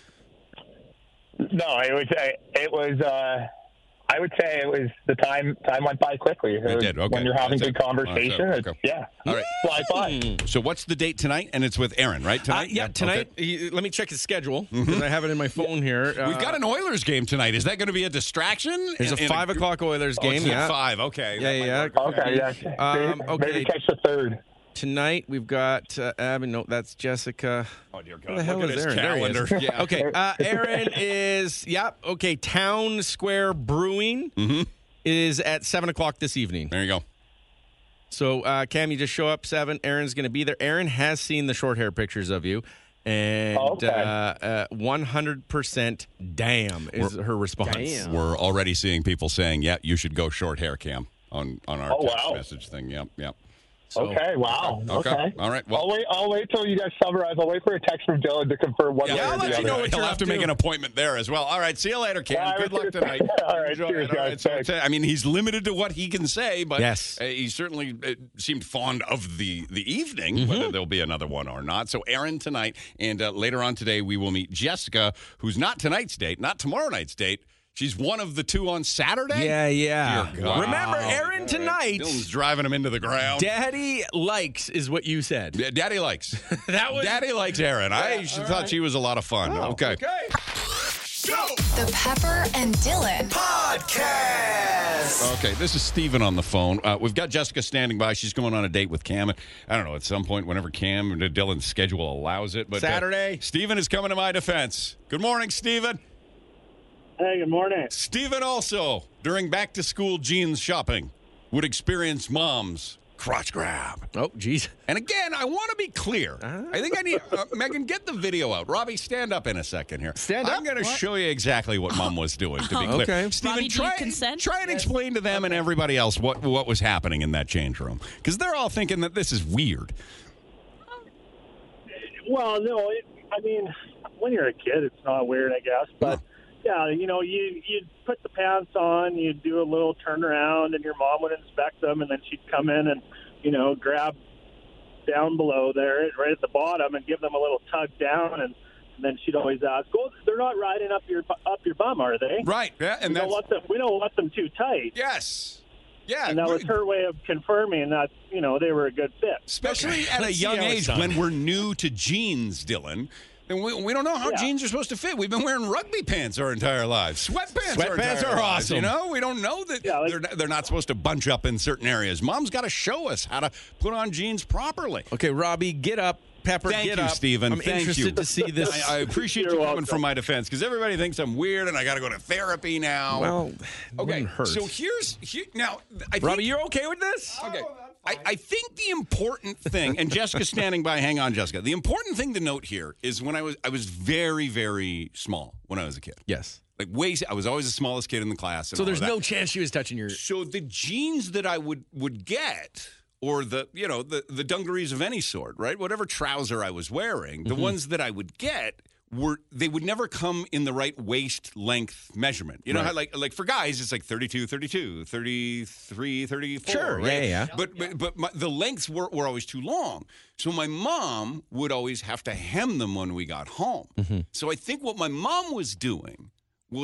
No, it was. It was. Uh, I would say it was the time. Time went by quickly. It, It was, did. Okay. When you're having That's good it. conversation, That's it. it's, Okay. yeah, All right. fly by. So what's the date tonight? And it's with Aaron, right? Uh, Tonight. yeah, tonight. he- let me check his schedule because I have it in my phone here. Uh, We've got an Oilers game tonight. Is that going to be a distraction? There's a In- in five o'clock Oilers Oh, game. it's at yeah, five. Okay. Yeah, That might yeah. work. Okay, yeah. Um, maybe, okay. maybe catch the third. Tonight we've got uh, Abby. No, that's Jessica. Oh dear God! Where the hell Look at is his Aaron? There he is. calendar. Yeah. Okay, uh, Aaron is yep. Okay, Town Square Brewing Mm-hmm. is at seven o'clock this evening. There you go. So uh, Cam, you just show up seven. Aaron's going to be there. Aaron has seen the short hair pictures of you, and Oh, okay. uh, uh, one hundred percent damn is her response. Damn. We're already seeing people saying, "Yeah, you should go short hair, Cam." On on our Oh, text wow. message thing. Yep. Yep. So, Okay, wow. Okay. Okay. All right. Well, I'll wait. I'll wait till you guys summarize. I'll wait for a text from Dylan to confirm one yeah, way I'll or let the you know other. what He'll you're have up to to. make an appointment there as well. All right. See you later, Cam. All right, Good luck cheers, tonight. guys. All right, Enjoy cheers, it. All right, guys. so Thanks. t- I mean, he's limited to what he can say, but Yes. uh, he certainly uh, seemed fond of the the evening, Mm-hmm. whether there'll be another one or not. So Aaron tonight, and uh, later on today, we will meet Jessica, who's not tonight's date, not tomorrow night's date. She's one of the two on Saturday. yeah, yeah. Dear God. Remember, Wow. Aaron All right. tonight. Dylan's driving him into the ground. Daddy likes is what you said. D- Daddy likes. That was Daddy likes Aaron. I she thought she was a lot of fun. okay. The Pepper and Dylan Podcast. Okay, this is Steven on the phone. Uh, we've got Jessica standing by. She's going on a date with Cam. I don't know, at some point, whenever Cam and Dylan's schedule allows it. But uh, Saturday. Steven is coming to my defense. Good morning, Steven. Hey, good morning. Steven also, during back-to-school jeans shopping, would experience mom's crotch grab. Oh, geez. And again, I want to be clear. I think I need uh, Megan, get the video out. Robbie, stand up in a second here. Stand I'm up? going to show you exactly what Mom was doing. To be clear, Okay. Stephen, Robbie, do you try, consent? try and explain to them and everybody else what what was happening in that change room because they're all thinking that this is weird. Well, no, it, I mean, when you're a kid, it's not weird, I guess. But, yeah, you know, you, you'd put the pants on, you'd do a little turnaround, and your mom would inspect them, and then she'd come in and, you know, grab down below there, right at the bottom, and give them a little tug down, and, and then she'd always ask, "Oh, they're not riding up your bu- up your bum, are they?" Right. Yeah. And we that's don't want them. We don't want them too tight. yes. Yeah. And that was we- her way of confirming that, you know, they were a good fit. Especially Okay, at a let's see young how it's age done. when we're new to jeans, Dylan. And we, we don't know how Yeah. jeans are supposed to fit. We've been wearing rugby pants our entire lives. Sweatpants, our Sweatpants entire are lives, awesome. You know, we don't know that Yeah, like- they're, they're not supposed to bunch up in certain areas. Mom's got to show us how to put on jeans properly. Okay, Robbie, get up. Pepper, Thank get you, up. Stephen. I'm Thank interested you. to see this. I, I appreciate You're you coming welcome. from my defense because everybody thinks I'm weird and I got to go to therapy now. well, it okay. wouldn't hurt. So here's here, now. I Robbie, think, you're okay with this? Okay. I, I think the important thing, and Jessica's standing by. Hang on, Jessica. The important thing to note here is when I was I was very very small when I was a kid. Yes. Like way, I was always the smallest kid in the class. and So all there's of that. no chance she was touching your. So the jeans that I would would get, or the you know the the dungarees of any sort, right? Whatever trouser I was wearing, the ones that I would get were they would never come in the right waist length measurement. You know Right. how like like for guys it's like thirty-two, thirty-two, thirty-three, thirty-four. Sure, right? yeah, yeah. But but, but my, the lengths were, were always too long. So my mom would always have to hem them when we got home. So I think what my mom was doing was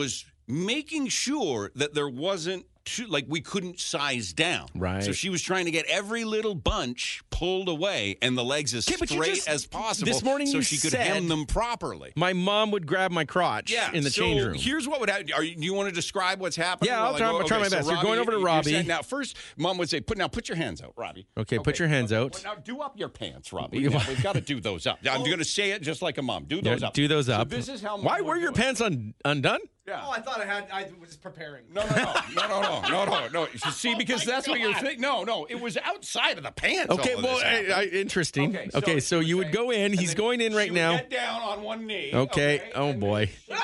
making sure that there wasn't too, like we couldn't size down. Right. So she was trying to get every little bunch pulled away and the legs as Okay, but you straight just- as possible this morning so you she could said- hem them properly. My mom would grab my crotch Yeah, in the so change room. here's what would happen. Are you, do you want to describe what's happening? Yeah, I'll while I try- go? I'll try my best. You're going over to you- you're Robbie. saying- now, first, Mom would say, "Put now, put your hands out, Robbie." Okay, put your hands out. Well, now, do up your pants, Robbie. You- Yeah, we've got to do those up. I'm going to say it just like a mom. Do those Yeah, up. do those So up. this is how. Mom Why would were do your it. pants un- undone? Yeah. Oh, I thought I had. I was preparing. No, no, no, no, no, no, no, no, no. You see, because that's what you're thinking. No, no, it was outside of the pants. Okay, all of well, this I, happened. I, interesting. Okay, Okay, so so, she you would would say- go in. and He's then going in she right would now. Get down on one knee. Okay. okay, Oh and boy. then-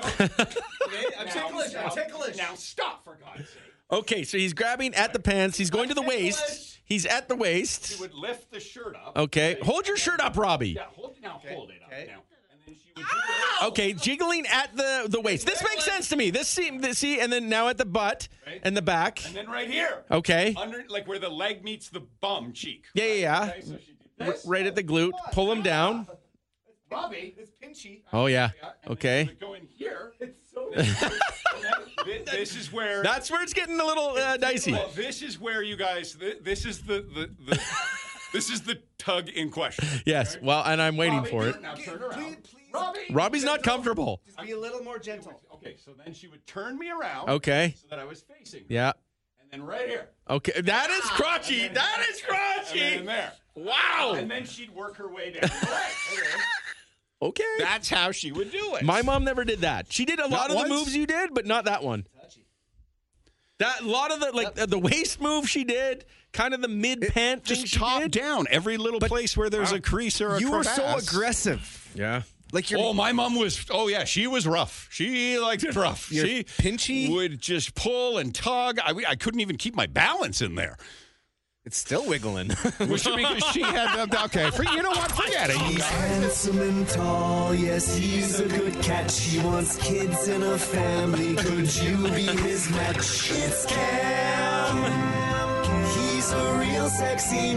I'm Now, ticklish. I'm now- ticklish. Now stop, for God's sake. Okay, so he's grabbing at the pants. He's going to the waist. He's at the She waist. would lift the shirt up. Okay, hold your shirt up, Robbie. Yeah, hold it now. Hold it up okay. now. And then she would do it. Okay, jiggling at the the waist. This makes sense to me. This see, this, see, and then now at the butt Right. and the back. And then right here. Okay. Under, like where the leg meets the bum cheek. Yeah, yeah, yeah. Okay, so she did R- this. right at the glute. Pull him down. Robbie. It's pinchy. Oh yeah. Yeah, and then Okay. she would go in here. It's so. And then thi- this is where. That's where it's getting a little uh, dicey. Well, this is where you guys. thi- This is the the. the this is the tug in question. Yes. Well, and I'm waiting Robbie, for do it. Now turn around. Please, please. Robbie. Robbie's not comfortable. Just be a little more gentle. Okay, so then she would turn me around. Okay. So that I was facing. her. Yeah. And then right here. Okay. That is crotchy. That is And then crotchy. there. Wow. And then she'd work her way down. the leg. Okay. That's how she would do it. My mom never did that. She did a lot of once? the moves you did, but not that one. That a lot of the like uh, the waist move she did, kind of the mid pant thing Just she top did. down every little place where there's a crease or a You were so crevasse. aggressive. Yeah. Like you're. Oh, my mom was. Oh, yeah, she was rough. She liked it rough. You're she pinchy? would just pull and tug. I, I couldn't even keep my balance in there. It's still wiggling. Which because she had. Okay, for, you know what? Forget it. He's handsome and tall, yes, he's a good catch. He wants kids and a family. Could you be his match? It's Cam. He's a real sexy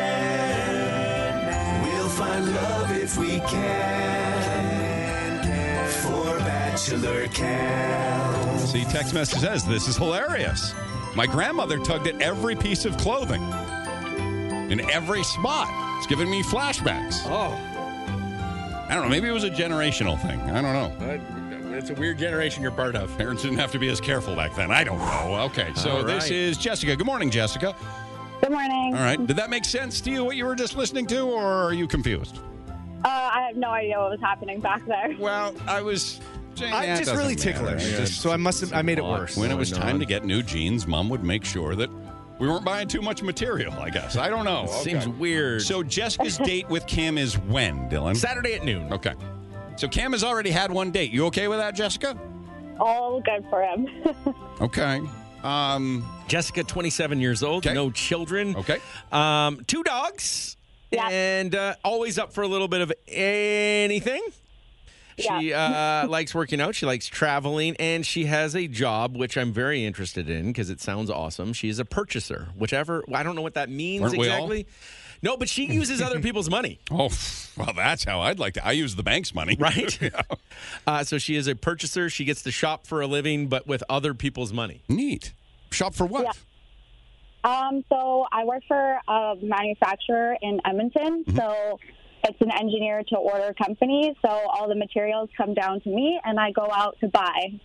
man. We'll find love if we can. For Bachelor Cam. See, text message says, this is hilarious. My grandmother tugged at every piece of clothing in every spot. It's giving me flashbacks. Oh, I don't know. Maybe it was a generational thing. I don't know. it's a weird generation you're part of. Parents didn't have to be as careful back then. I don't know. Okay, so All this right. is Jessica. Good morning, Jessica. Good morning. All right. Did that make sense to you, what you were just listening to, or are you confused? Uh, I have no idea what was happening back there. Well, I was saying I'm that just doesn't really matter. ticklish. I just- So I must have. I made it worse. when it was Going time on. to get new jeans, Mom would make sure that we weren't buying too much material, I guess. I don't know. Okay. Seems weird. So Jessica's date with Cam is when, Dylan? Saturday at noon. Okay. So Cam has already had one date. You okay with that, Jessica? All good for him. Okay. Um, Jessica, twenty-seven years old, Okay. no children. okay. Um, two dogs, Yeah. and uh, always up for a little bit of anything. She uh, likes working out. She likes traveling, and she has a job which I'm very interested in because it sounds awesome. She's a purchaser, whichever. I don't know what that means Aren't we all? exactly. No, but she uses other people's money, Oh, well, that's how I'd like to. I use the bank's money. right? Yeah. uh, so she is a purchaser. She gets to shop for a living, but with other people's money. Neat. Shop for what? Yeah. Um, so I work for a manufacturer in Edmonton. So it's an engineer to order company. So all the materials come down to me, and I go out to buy.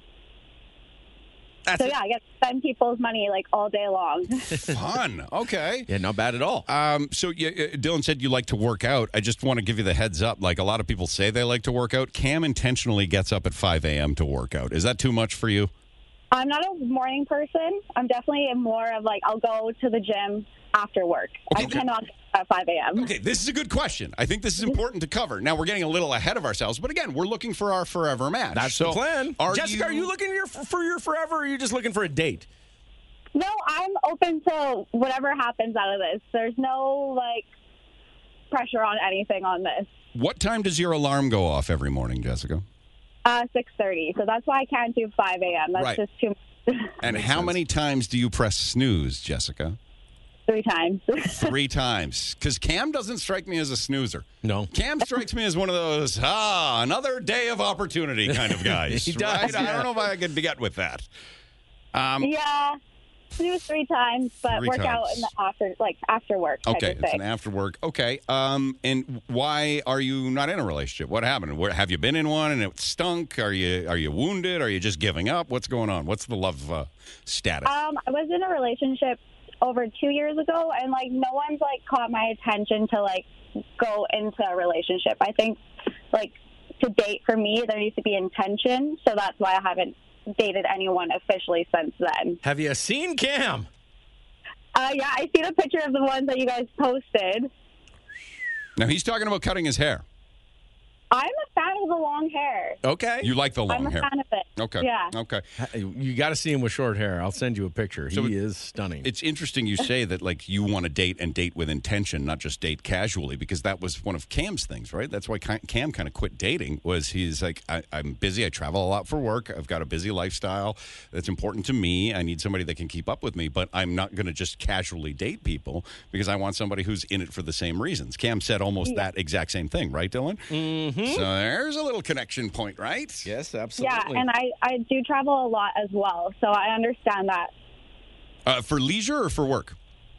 That's So it. yeah, I get to spend people's money like all day long. Fun. Okay. Yeah, not bad at all. Um, so you, uh, Dylan said you like to work out. I just want to give you the heads up. Like a lot of people say they like to work out. Cam intentionally gets up at five a.m. to work out. Is that too much for you? I'm not a morning person. I'm definitely more of like I'll go to the gym after work. I Okay. cannot get up at five a.m. Okay, this is a good question. I think this is important to cover. Now, we're getting a little ahead of ourselves, but again, we're looking for our forever match. That's so the plan. Are Jessica, are you looking for your, for your forever, or are you just looking for a date? No, I'm open to whatever happens out of this. There's no like pressure on anything on this. What time does your alarm go off every morning, Jessica? Uh, six thirty. So that's why I can't do five a.m. That's Right. just too much. And how many times do you press snooze, Jessica? Three times. Three times. Because Cam doesn't strike me as a snoozer. No. Cam strikes me as one of those, ah, another day of opportunity kind of guys. He does, right? I yeah. don't know if I could get with that. Um, yeah. It was three times, but Three work out times. in the after, like after work. Type Okay, of it's thing. an after work. Okay. Um, and why are you not in a relationship? What happened? Where, have you been in one and it stunk? Are you are you wounded? Are you just giving up? What's going on? What's the love uh, status? Um, I was in a relationship over two years ago, and like no one's like caught my attention to like go into a relationship. I think like to date for me, there needs to be intention, so that's why I haven't dated anyone officially since then. Have you seen Cam? Uh, yeah, I see the picture of the ones that you guys posted. Now, he's talking about cutting his hair. I'm a fan of the long hair. Okay. You like the long I'm a hair. fan of it. Okay. Yeah. Okay. You got to see him with short hair. I'll send you a picture. He So it- is stunning. It's interesting you say that, like, you want to date and date with intention, not just date casually, because that was one of Cam's things, right? That's why Ca- Cam kind of quit dating, was he's like, I, I'm busy. I travel a lot for work. I've got a busy lifestyle that's important to me. I need somebody that can keep up with me, but I'm not going to just casually date people because I want somebody who's in it for the same reasons. Cam said almost that exact same thing, right, Dylan? Mm-hmm. So there's a little connection point, right? Yes, Yeah, and I, I do travel a lot as well, so I understand that. Uh, for leisure or for work?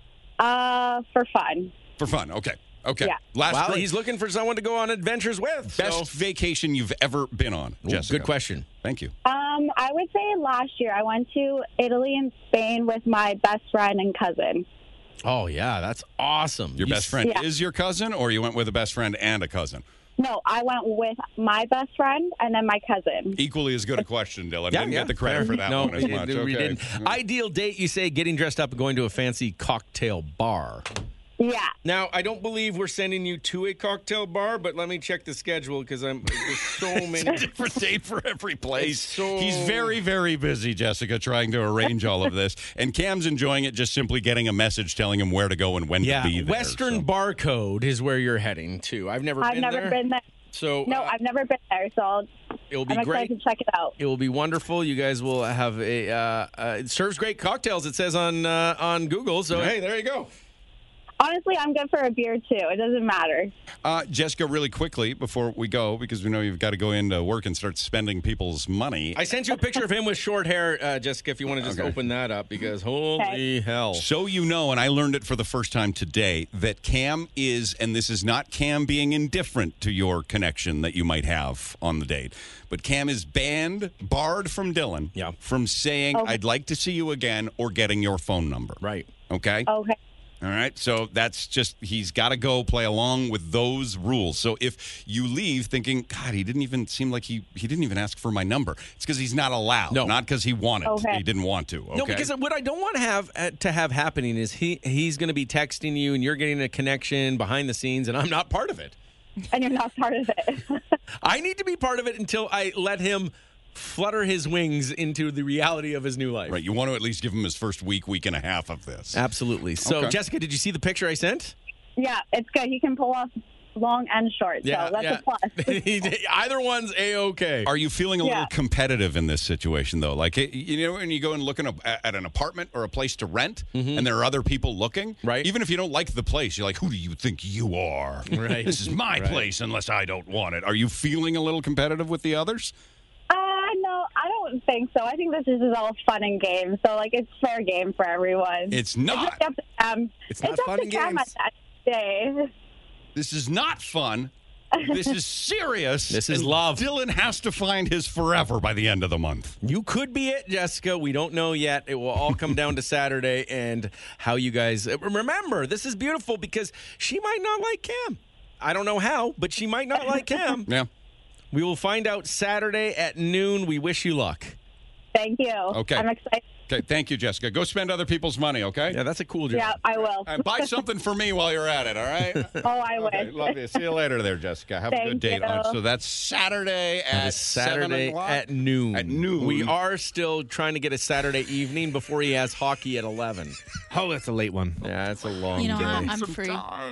Uh, for fun. For fun. Okay. Okay. Yeah. Last Well, break. he's looking for someone to go on adventures with. Best so- vacation you've ever been on, Ooh, Jessica. good question. Thank you. Um, I would say last year I went to Italy and Spain with my best friend and cousin. Oh, yeah, that's awesome. Your You best s- friend Yeah. is your cousin, or you went with a best friend and a cousin? No, I went with my best friend and then my cousin. Equally as good a question, Dylan. Yeah, Didn't yeah, get the credit fair. for that no, one as it- much. it- we Okay. didn't. Ideal date, you say, getting dressed up and going to a fancy cocktail bar. Yeah. Now, I don't believe we're sending you to a cocktail bar, but let me check the schedule because I'm there's so many. Different date for every place. So- He's very, very busy, Jessica, trying to arrange all of this. And Cam's enjoying it, just simply getting a message telling him where to go and when Yeah, to be there. Western so. Barcode is where you're heading to. I've never I've been never there. been there. So No, uh, I've never been there, so I'll, it'll be I'm great. excited to check it out. It will be wonderful. You guys will have a. Uh, uh, it serves great cocktails. It says on uh, on Google. So hey, there you go. Honestly, I'm good for a beer, too. It doesn't matter. Uh, Jessica, really quickly before we go, because we know you've got to go into work and start spending people's money. I sent you a picture of him with short hair, uh, Jessica. If you want to just Okay. open that up, because holy Okay. hell! So you know, and I learned it for the first time today, that Cam is, and this is not Cam being indifferent to your connection that you might have on the date, but Cam is banned, barred from Dylan Yeah. from saying, Okay. I'd like to see you again, or getting your phone number. Right. Okay? Okay. All right. So that's just, he's got to go play along with those rules. So if you leave thinking, God, he didn't even seem like he, he didn't even ask for my number, it's because he's not allowed, No. not because he wanted. Okay. He didn't want to. Okay? No, because what I don't want to have uh, to have happening is he he's going to be texting you, and you're getting a connection behind the scenes, and I'm not part of it. And you're not part of it. I need to be part of it until I let him flutter his wings into the reality of his new life. Right. You want to at least give him his first week, week and a half of this. Absolutely. So, Okay. Jessica, did you see the picture I sent? Yeah, it's good. He can pull off long and short, so that's a plus. Either one's a-okay. Are you feeling a Yeah. little competitive in this situation, though? Like, eh, you know, when you go and look in a, at an apartment or a place to rent, and there are other people looking, Right. Even if you don't like the place, you're like, who do you think you are? Right. This is my Right. place unless I don't want it. Are you feeling a little competitive with the others? Uh, no, I don't think so. I think this is just all fun and games. So, like, it's fair game for everyone. It's not. It's up to Cam. It's not it's up fun to and Cam games. at that day. This is not fun. This is serious. This is And love. Dylan has to find his forever by the end of the month. You could be it, Jessica. We don't know yet. It will all come down to Saturday and how you guys remember. This is beautiful because she might not like Cam. I don't know how, but she might not like Cam. Yeah. We will find out Saturday at noon. We wish you luck. Thank you. Okay. I'm excited. Okay. Thank you, Jessica. Go spend other people's money, okay? Yeah, that's a cool job. Yeah, I will. And buy something for me while you're at it, all right? Oh, I will. Okay, love you. See you later there, Jessica. Have a good Thank date. you. Uh, So that's Saturday That at is Saturday seven o'clock? at noon. At noon. We are still trying to get a Saturday evening before he has hockey at eleven. Oh, that's a late one. Yeah, it's a long You know, day. I- I'm free.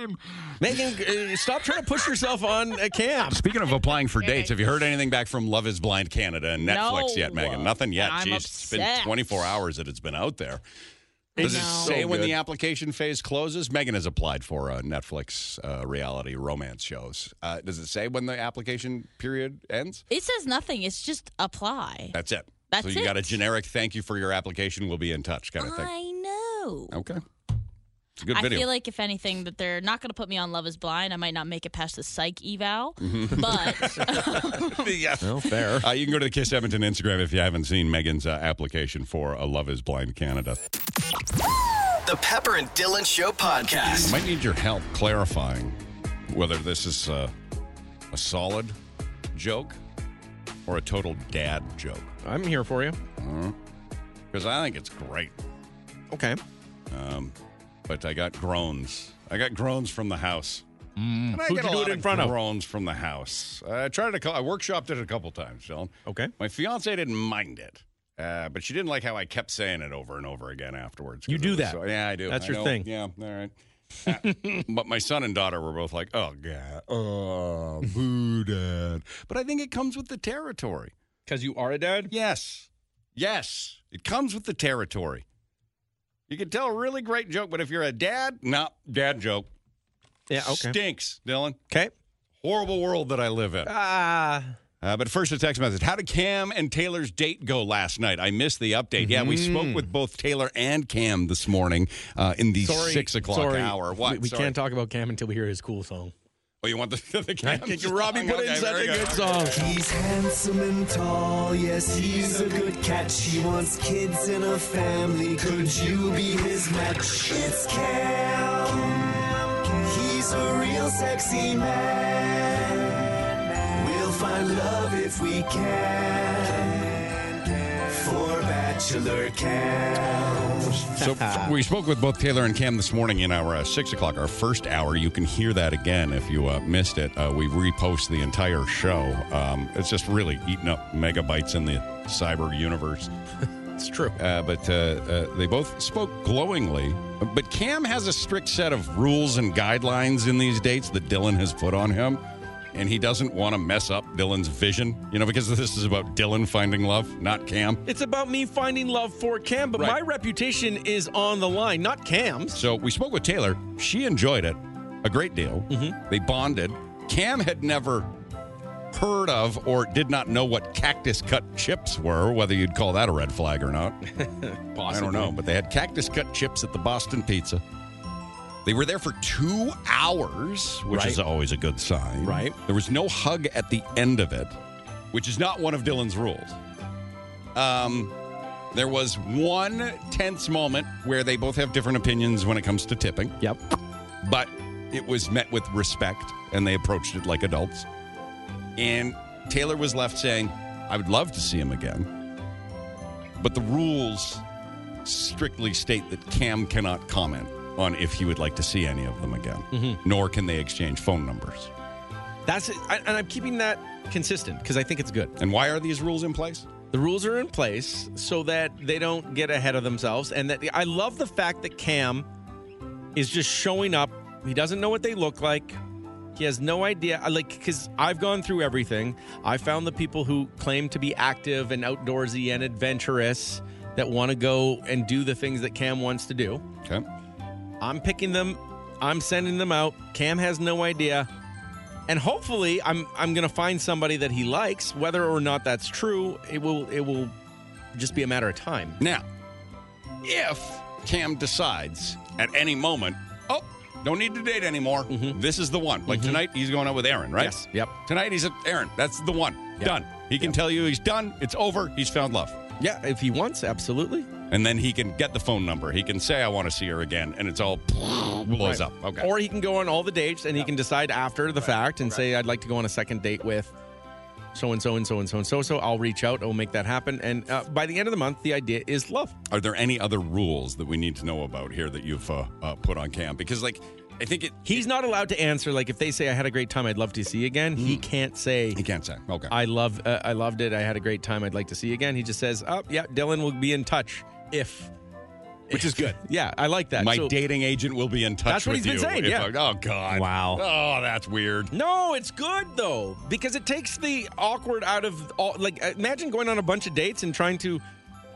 Megan, uh, stop trying to push yourself on a Cam. Speaking of applying for dates, have you heard anything back from Love is Blind Canada and Netflix No. yet, Megan? Nothing yet. I'm Jeez, it's been upset. twenty-four hours that it's been out there. Does it It's say so when good. the application phase closes? Megan has applied for uh, Netflix uh, reality romance shows. Uh, does it say when the application period ends? It says nothing. It's just apply. That's it. That's so you got a it. generic thank you for your application. We'll be in touch kind of thing. I know. Okay. It's a good I video. feel like if anything, that they're not going to put me on Love Is Blind. I might not make it past the psych eval, Mm-hmm. but yeah. Well, fair. Uh, you can go to the Kiss Edmonton Instagram if you haven't seen Megan's uh, application for a Love Is Blind Canada. The Pepper and Dylan Show podcast. Might need your help clarifying whether this is uh, a solid joke or a total dad joke. I'm here for you. Because I think it's great. Okay. Um, but I got groans. I got groans from the house. And I Who'd get you a do lot it in front of? groans from the house. Uh, I tried to. I workshopped it a couple times, Dylan. Okay. My fiance didn't mind it, uh, but she didn't like how I kept saying it over and over again afterwards. 'Cause You it do was that. so- yeah, I do. That's I your know. thing. Yeah, all right. Uh, but my son and daughter were both like, "Oh God, oh boo, dad." But I think it comes with the territory. Because you are a dad? Yes, yes, it comes with the territory. You can tell a really great joke, but if you're a dad, no, dad joke. Yeah, okay. Stinks, Dylan. Okay. Horrible world that I live in. Ah. Uh, but first, a text message. How did Cam and Taylor's date go last night? I missed the update. Yeah, we Mm-hmm. spoke with both Taylor and Cam this morning uh, in the Sorry, six o'clock sorry. hour. What? We, we Sorry. can't talk about Cam until we hear his cool song. Oh, you want the, the Cam song? Robbie put in Okay, such very a good song. He's handsome and tall, yes, he's a good catch. He wants kids and a family. Could you be his match? It's Cam. He's a real sexy man. We'll find love if we can. For Bachelor Cam. So we spoke with both Taylor and Cam this morning in our uh, six o'clock, our first hour. You can hear that again if you uh, missed it. Uh, we repost the entire show. Um, it's just really eating up megabytes in the cyber universe. It's true. Uh, but uh, uh, they both spoke glowingly. But Cam has a strict set of rules and guidelines in these dates that Dylan has put on him. And he doesn't want to mess up Dylan's vision, you know, because this is about Dylan finding love, not Cam. It's about me finding love for Cam, but Right. my reputation is on the line, not Cam's. So we spoke with Taylor. She enjoyed it a great deal. Mm-hmm. They bonded. Cam had never heard of or did not know what cactus cut chips were, whether you'd call that a red flag or not. I don't know, but they had cactus cut chips at the Boston Pizza. They were there for two hours, which Right. is always a good sign. Right. There was no hug at the end of it, which is not one of Dylan's rules. Um, there was one tense moment where they both have different opinions when it comes to tipping. Yep. But it was met with respect, and they approached it like adults. And Taylor was left saying, I would love to see him again. But the rules strictly state that Cam cannot comment on if he would like to see any of them again, Mm-hmm. nor can they exchange phone numbers. That's it. I, and I'm keeping that consistent because I think it's good. And why are these rules in place? The rules are in place so that they don't get ahead of themselves. And that I love the fact that Cam is just showing up. He doesn't know what they look like. He has no idea. I Like, because I've gone through everything. I found the people who claim to be active and outdoorsy and adventurous that want to go and do the things that Cam wants to do. Okay. I'm picking them. I'm sending them out. Cam has no idea. And hopefully I'm I'm going to find somebody that he likes. Whether or not that's true, it will it will just be a matter of time. Now, if Cam decides at any moment, oh, don't need to date anymore. Mm-hmm. This is the one. Like tonight, he's going out with Aaron, right? Yes. Yep. Tonight, he's at Aaron. That's the one. Yep. Done. He can Yep. tell you he's done. It's over. He's found love. Yeah, if he wants, absolutely. And then he can get the phone number. He can say, I want to see her again. And it's all blows Right. up. Okay. Or he can go on all the dates and he can decide after the fact and say, I'd like to go on a second date with so and so and so and so and so. So I'll reach out. I'll make that happen. And uh, by the end of the month, the idea is love. Are there any other rules that we need to know about here that you've uh, uh, put on Cam? Because, like, I think it. He's not allowed to answer. Like if they say, I had a great time, I'd love to see you again. He can't say, He can't say. Okay. I love, uh, I loved it. I had a great time. I'd like to see you again. He just says, oh, yeah, Dylan will be in touch if. Which is good. Yeah, I like that. My So- dating agent will be in touch That's what with he's been you. saying, if yeah. I- oh, God. Wow. Oh, that's weird. No, it's good though because it takes the awkward out of all. Like, imagine going on a bunch of dates and trying to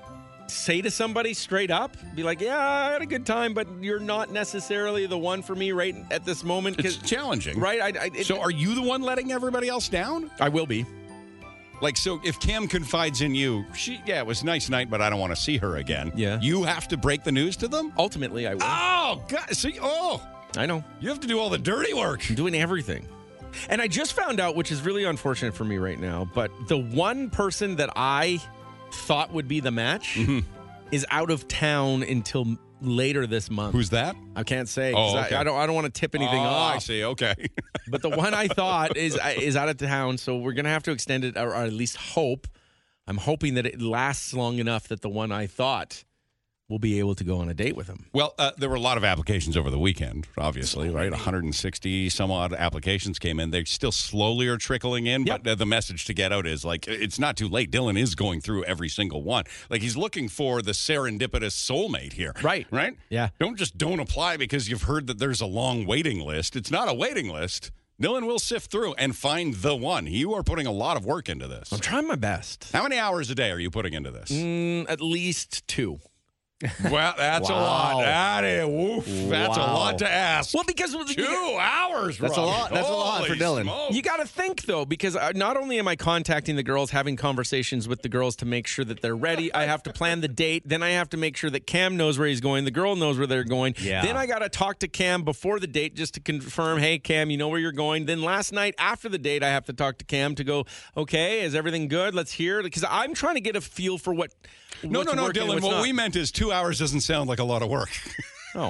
say to somebody straight up, be like, yeah, I had a good time, but you're not necessarily the one for me right at this moment. It's challenging. Right? I, I, it, so are you the one letting everybody else down? I will be. Like, so if Cam confides in you, she, yeah, it was a nice night, but I don't want to see her again. Yeah. You have to break the news to them? Ultimately, I will. Oh, God. See, oh. I know. You have to do all the dirty work. I'm doing everything. And I just found out, which is really unfortunate for me right now, but the one person that I thought would be the match mm-hmm. is out of town until later this month. Who's that? I can't say. 'Cause Oh, okay. I, I don't. I don't want to tip anything oh, off. I see. Okay. But the one I thought is is out of town, so we're gonna have to extend it, or at least hope. I'm hoping that it lasts long enough that the one I thought will be able to go on a date with him. Well, uh, there were a lot of applications over the weekend, obviously, right? one hundred sixty some odd applications came in. They still slowly are trickling in, Yep. but uh, the message to get out is like, it's not too late. Dylan is going through every single one. Like, he's looking for the serendipitous soulmate here. Right. Right? Yeah. Don't just don't apply because you've heard that there's a long waiting list. It's not a waiting list. Dylan will sift through and find the one. You are putting a lot of work into this. I'm trying my best. How many hours a day are you putting into this? Mm, at least two. Well, that's Wow. a lot. That is, woof, that's a Wow. lot to ask. Well, because Two hours, That's a Robbie. lot. That's a lot for Holy Dylan. smokes. You got to think, though, because uh, not only am I contacting the girls, having conversations with the girls to make sure that they're ready, I have to plan the date. Then I have to make sure that Cam knows where he's going. The girl knows where they're going. Yeah. Then I got to talk to Cam before the date just to confirm, hey, Cam, you know where you're going. Then last night after the date, I have to talk to Cam to go, okay, is everything good? Let's hear it. Because I'm trying to get a feel for what. No, what's no, no, working and Dylan. what's What not. we meant is two hours doesn't sound like a lot of work. Oh.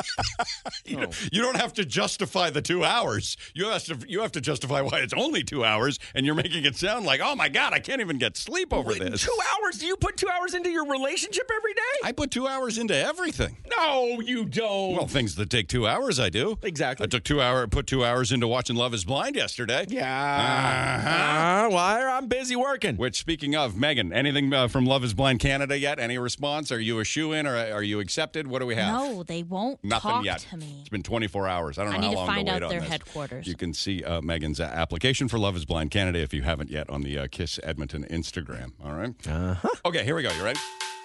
you, Oh. don't, you don't have to justify the two hours. You have to you have to justify why it's only two hours, and you're making it sound like, oh my God, I can't even get sleep over Wait, this. Two hours? Do you put two hours into your relationship every day? I put two hours into everything. No, you don't. Well, things that take two hours, I do. Exactly. I took two hour, put two hours into watching Love Is Blind yesterday. Yeah. Uh-huh. Uh, well, I'm busy working. Which, speaking of, Megan, anything uh, from Love Is Blind Canada yet? Any response? Are you a shoe-in or are you accepted? What do we have? No, they won't Nothing talk yet. to me. It's been twenty-four hours. I don't know I need how to long find to wait out on their this. headquarters. You can see uh, Megan's uh, application for Love Is Blind Canada if you haven't yet on the uh, Kiss Edmonton Instagram. All right? Uh-huh. Okay, here we go. You ready?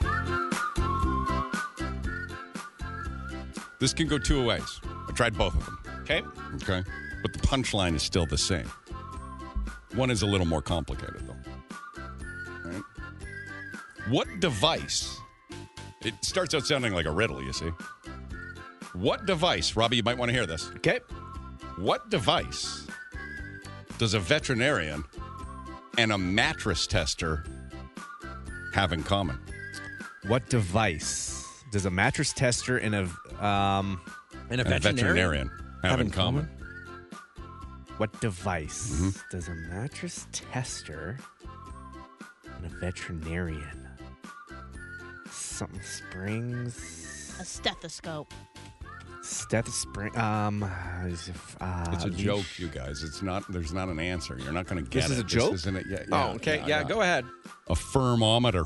This can go two ways. I tried both of them. Okay. Okay? But the punchline is still the same. One is a little more complicated, though. All right? What device? It starts out sounding like a riddle, you see. What device, Robbie, you might want to hear this. Okay. What device does a veterinarian and a mattress tester have in common? What device does a mattress tester and a um And a And a veterinarian, veterinarian have, in common? what device Mm-hmm. does a mattress tester and a veterinarian? Something springs. A stethoscope. Stethoscope. Um, uh, It's a joke, you guys. It's not. There's not an answer. You're not going to get This it. is a joke? Isn't it? Yeah, Oh, okay. Yeah, go ahead. A thermometer.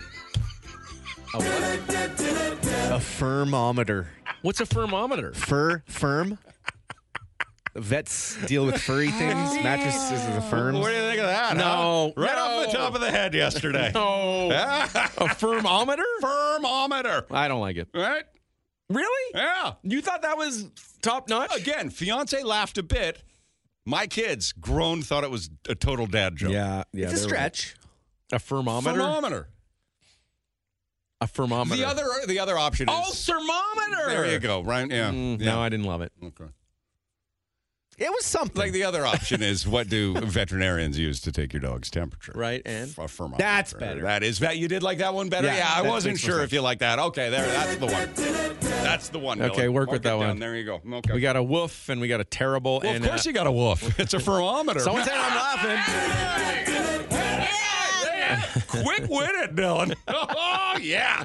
A thermometer. What's a thermometer? Fur firm. Vets deal with furry things. Mattresses are the firms. What do you think of that? No, huh? Right no. off the top of the head yesterday. No. A thermometer? Thermometer. I don't like it. Right? Really? Yeah. You thought that was top notch? Again, fiance laughed a bit. My kids, grown, thought it was a total dad joke. Yeah, yeah. It's a they were- stretch. A thermometer? Thermometer. A thermometer. The other, the other option is. Oh, thermometer. There you go. Right? Yeah. Mm, yeah. No, I didn't love it. Okay. It was something. Like the other option is, what do veterinarians use to take your dog's temperature? Right, and? A thermometer. That's better. That is that. You did like that one better? Yeah, Yeah, I that wasn't makes more sure sense. if you like that. Okay, there. That's the one. That's the one. Okay, Dylan. work Mark with that it down. one. There you go. Okay. We got a woof and we got a terrible. well, and of course uh, you got a wolf. It's a thermometer. Someone said I'm laughing. Quick-witted, Dylan. Oh, yeah.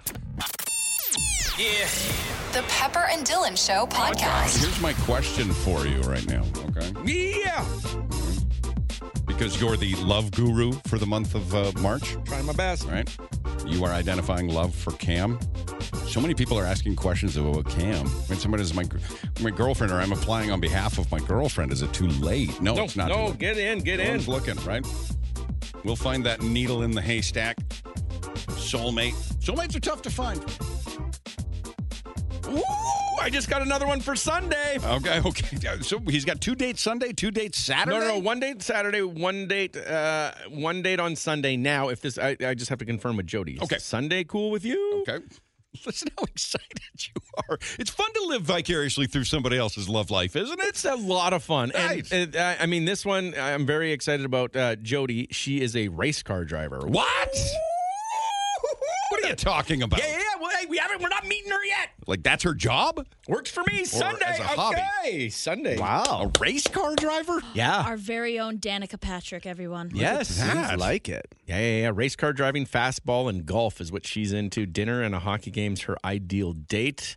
The Pepper and Dylan Show podcast. Here's my question for you right now, okay? Yeah. Because you're the love guru for the month of uh, March, Trying my best. right? You are identifying love for Cam. So many people are asking questions about Cam. When somebody is my my girlfriend, or I'm applying on behalf of my girlfriend, is it too late? No, No, it's not. too no, late. get in, get No in. one's looking, right? We'll find that needle in the haystack soulmate. Soulmates are tough to find. Ooh, I just got another one for Sunday. Okay, okay. So he's got two dates Sunday, two dates Saturday? No, no, no. One date Saturday, one date, uh, one date on Sunday. Now, if this, I, I just have to confirm with Jody. Is Okay. Sunday cool with you? Okay. Listen how excited you are. It's fun to live vicariously through somebody else's love life, isn't it? It's a lot of fun. Right. And, uh, I mean, this one, I'm very excited about uh, Jody. She is a race car driver. What? What are you talking about? Yeah, yeah, yeah. Well, hey, we haven't, we're not meeting her yet. Like, that's her job? Works for me. Sunday. as a hobby? Okay. Sunday. Wow. A race car driver? Yeah. Our very own Danica Patrick, everyone. Yes. Seems like it. Yeah, yeah, yeah. Race car driving, fastball, and golf is what she's into. Dinner and a hockey game's her ideal date.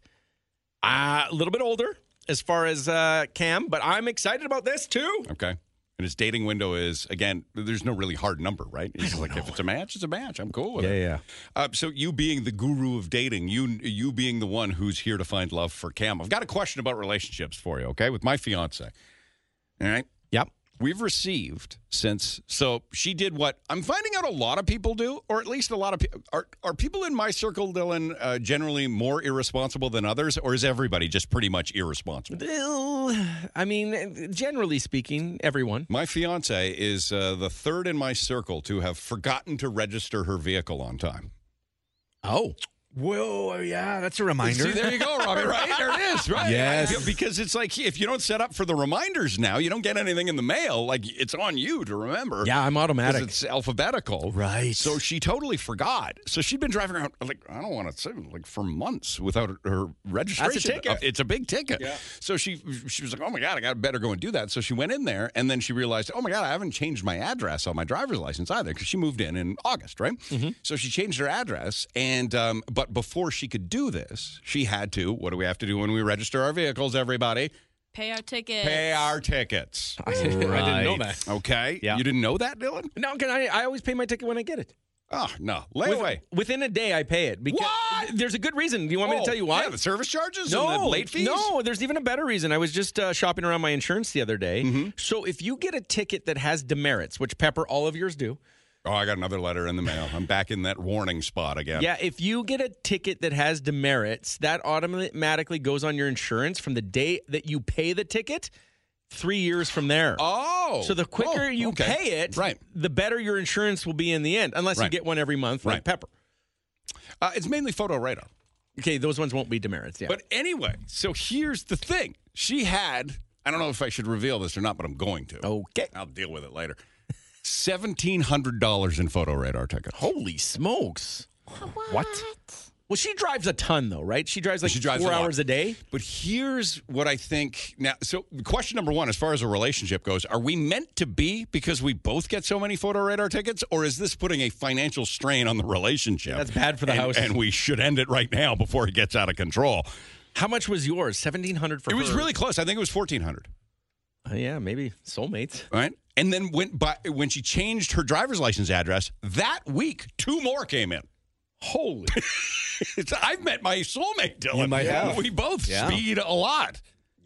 Uh, a little bit older as far as uh, Cam, but I'm excited about this too. Okay. And his dating window is, again, there's no really hard number, right? It's like, if it's a match, it's a match. I'm cool with Yeah, it. yeah. Uh, so you being the guru of dating, you you being the one who's here to find love for Cam, I've got a question about relationships for you, okay, with my fiance. All right? Yep. We've received since, so she did what I'm finding out a lot of people do, or at least a lot of people, are, are people in my circle, Dylan, uh, generally more irresponsible than others, or is everybody just pretty much irresponsible? Well, I mean, generally speaking, everyone. My fiance is uh, the third in my circle to have forgotten to register her vehicle on time. Oh. Whoa, yeah, that's a reminder. See, there you go, Robbie, right? There it is, right? Yes. Yeah, because it's like, if you don't set up for the reminders now, you don't get anything in the mail. Like, it's on you to remember. Yeah, I'm automatic. It's alphabetical. Right. So she totally forgot. So she'd been driving around, like, I don't want to say, like, for months without her registration. That's a ticket. Uh, It's a big ticket. Yeah. So she she was like, oh, my God, I got better go and do that. So she went in there, and then she realized, oh, my God, I haven't changed my address on my driver's license either, because she moved in in August, right? Mm-hmm. So she changed her address, and um, but before she could do this, she had to, what do we have to do when we register our vehicles, everybody? Pay our tickets. Pay our tickets. I didn't know that. Okay. Yeah. You didn't know that, Dylan? No, can I, I always pay my ticket when I get it. Oh, no. With- Layaway. within a day, I pay it. Because What? There's a good reason. Do you want me to tell you why? Yeah, the service charges No, and the late fees? no, there's even a better reason. I was just uh, shopping around my insurance the other day. Mm-hmm. So if you get a ticket that has demerits, which Pepper, all of yours do. Oh, I got another letter in the mail. I'm back in that warning spot again. Yeah, if you get a ticket that has demerits, that automatically goes on your insurance from the day that you pay the ticket, three years from there. Oh. So the quicker Oh, you okay. pay it, Right. the better your insurance will be in the end, unless you Right. get one every month like Right. Pepper. Uh, it's mainly photo radar. Okay, those ones won't be demerits, yeah. But anyway, so here's the thing. She had, I don't know if I should reveal this or not, but I'm going to. Okay. I'll deal with it later. seventeen hundred dollars in photo radar tickets. Holy smokes. What? Well, she drives a ton, though, right? She drives like She drives four a lot. hours a day. But here's what I think now. So, question number one, as far as a relationship goes, are we meant to be because we both get so many photo radar tickets, or is this putting a financial strain on the relationship? That's bad for the And- house. and we should end it right now before it gets out of control. How much was yours? seventeen hundred for It her. was really close. I think it was fourteen hundred. Uh, yeah, maybe soulmates. Right, and then when but when she changed her driver's license address that week, two more came in. Holy! It's, I've met my soulmate, Dylan. You might have. We both Yeah. speed a lot.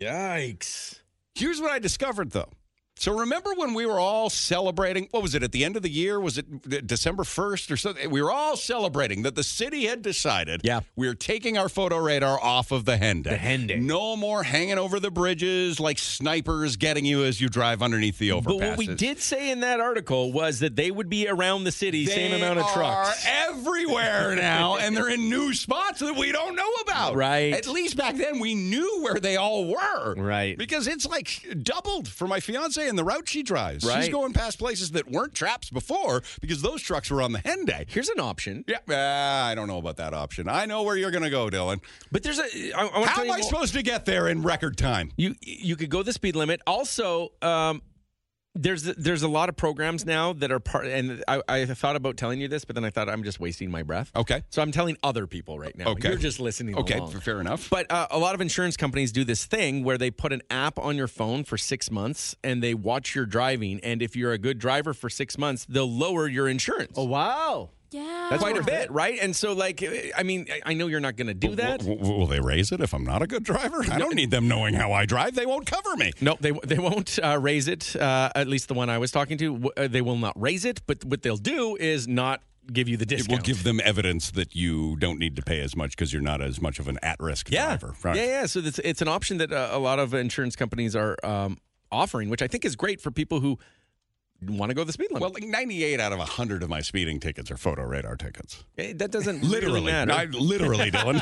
Yikes! Here's what I discovered, though. So remember when we were all celebrating, what was it, at the end of the year? Was it December first or something? We were all celebrating that the city had decided Yeah. we are taking our photo radar off of the Henday. The Henday. No more hanging over the bridges like snipers getting you as you drive underneath the overpasses. But what we did say in that article was that they would be around the city, same They amount of trucks. are everywhere now, and they're in new spots that we don't know about. Right. At least back then, we knew where they all were. Right. Because it's like doubled for my fiance and the route she drives. Right. She's going past places that weren't traps before because those trucks were on the Henday. Here's an option. Yeah, uh, I don't know about that option. I know where you're going to go, Dylan. But there's a. I, I wanna How tell am you I more. supposed to get there in record time? You you could go the speed limit. Also, um, there's there's a lot of programs now that are part. And I, I thought about telling you this, but then I thought I'm just wasting my breath. Okay. So I'm telling other people right now. Okay. You're just listening. Okay, along. fair enough. But uh, a lot of insurance companies do this thing where they put an app on your phone for six months and they watch your driving. And if you're a good driver for six months, they'll lower your insurance. Oh, wow. Yeah. That's quite a worth bit, it. right? And so, like, I mean, I- I know you're not going to do that. W- w- will they raise it if I'm not a good driver? I don't need them knowing how I drive. They won't cover me. No, they they won't uh, raise it. Uh, at least the one I was talking to, w- uh, they will not raise it. But what they'll do is not give you the It discount. will give them evidence that you don't need to pay as much because you're not as much of an at-risk Yeah. driver. Right. Yeah, yeah. So it's, it's an option that uh, a lot of insurance companies are um, offering, which I think is great for people who want to go the speed limit. Well, like ninety-eight out of one hundred of my speeding tickets are photo radar tickets. Eh, that doesn't Literally. really matter. I, literally, Dylan.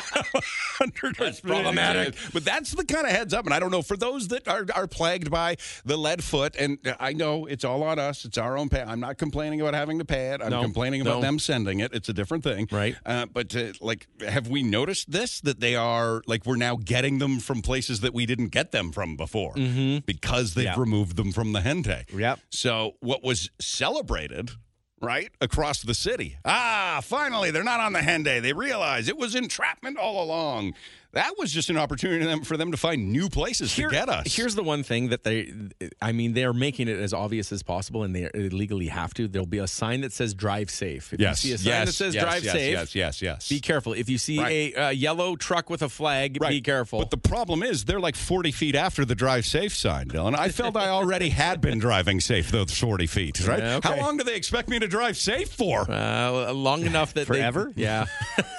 That's problematic. But that's the kind of heads up. And I don't know, for those that are, are plagued by the lead foot, and I know it's all on us. It's our own pay. I'm not complaining about having to pay it. I'm No, complaining about no. them sending it. It's a different thing. Right. Uh, but, uh, like, have we noticed this? That they are, like, we're now getting them from places that we didn't get them from before Mm-hmm. because they've Yeah. removed them from the Hentai. Yep. So what was celebrated, right, across the city. Ah, finally, they're not on the Henday. They realize it was entrapment all along. That was just an opportunity for them, for them to find new places Here- to get us. Here's the one thing that they, I mean, they're making it as obvious as possible, and they legally have to. There'll be a sign that says "Drive Safe." If yes, you see a sign yes, that says yes, "Drive yes, Safe," yes, yes, yes. be careful. If you see Right. a uh, yellow truck with a flag, Right. be careful. But the problem is, they're like forty feet after the drive safe sign, Dylan. I felt I already had been driving safe those forty feet, right? Yeah, okay. How long do they expect me to drive safe for? uh, long enough that Forever? They, yeah.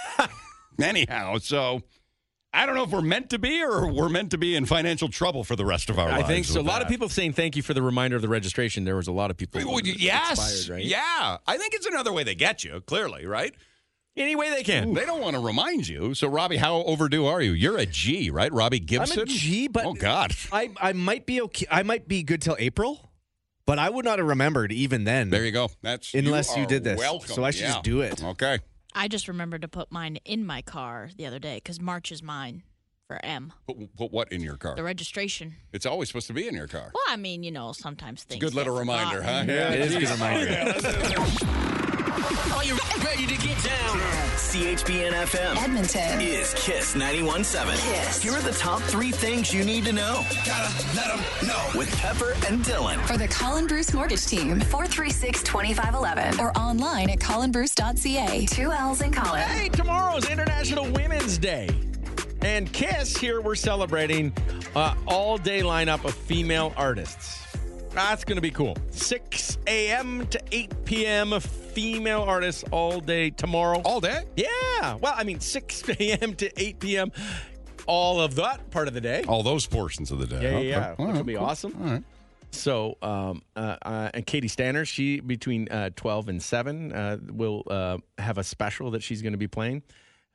Anyhow, so I don't know if we're meant to be or we're meant to be in financial trouble for the rest of our I lives. think so. A with lot that. of people saying thank you for the reminder of the registration. There was a lot of people. Well, yes, expired, right? yeah. I think it's another way they get you, clearly, right? Any way they can. They don't want to remind you. So, Robbie, how overdue are you? You're a G, right? Robbie Gibson? I'm a G, but Oh, God. I, I might be okay. I might be good till April, but I would not have remembered even then. There you go. That's Unless you are did this. Welcome. So I should Yeah. just do it. Okay. I just remembered to put mine in my car the other day because March is mine for M. Put, put what in your car? The registration. It's always supposed to be in your car. Well, I mean, you know, sometimes things. Good little get reminder, huh? forgotten. It is a good reminder. Are you ready to get down? C H B N F M Edmonton. is Kiss ninety-one point seven. Kiss. Here are the top three things you need to know. Gotta let them know. With Pepper and Dylan. For the Colin Bruce Mortgage Team, four three six, two five one one or online at colin bruce dot c a. Two L's in Colin. Hey, tomorrow's International Women's Day. And Kiss, here we're celebrating uh, all-day lineup of female artists. That's going to be cool. six a.m. to eight p.m. female artists all day tomorrow. All day? Yeah. Well, I mean, six a.m. to eight p.m. all of that part of the day. All those portions of the day. Yeah, yeah, Okay. yeah. All Which right, will be cool. awesome. All right. So, um, uh, uh, and Katie Stanner, she between uh, twelve and seven uh, will uh, have a special that she's going to be playing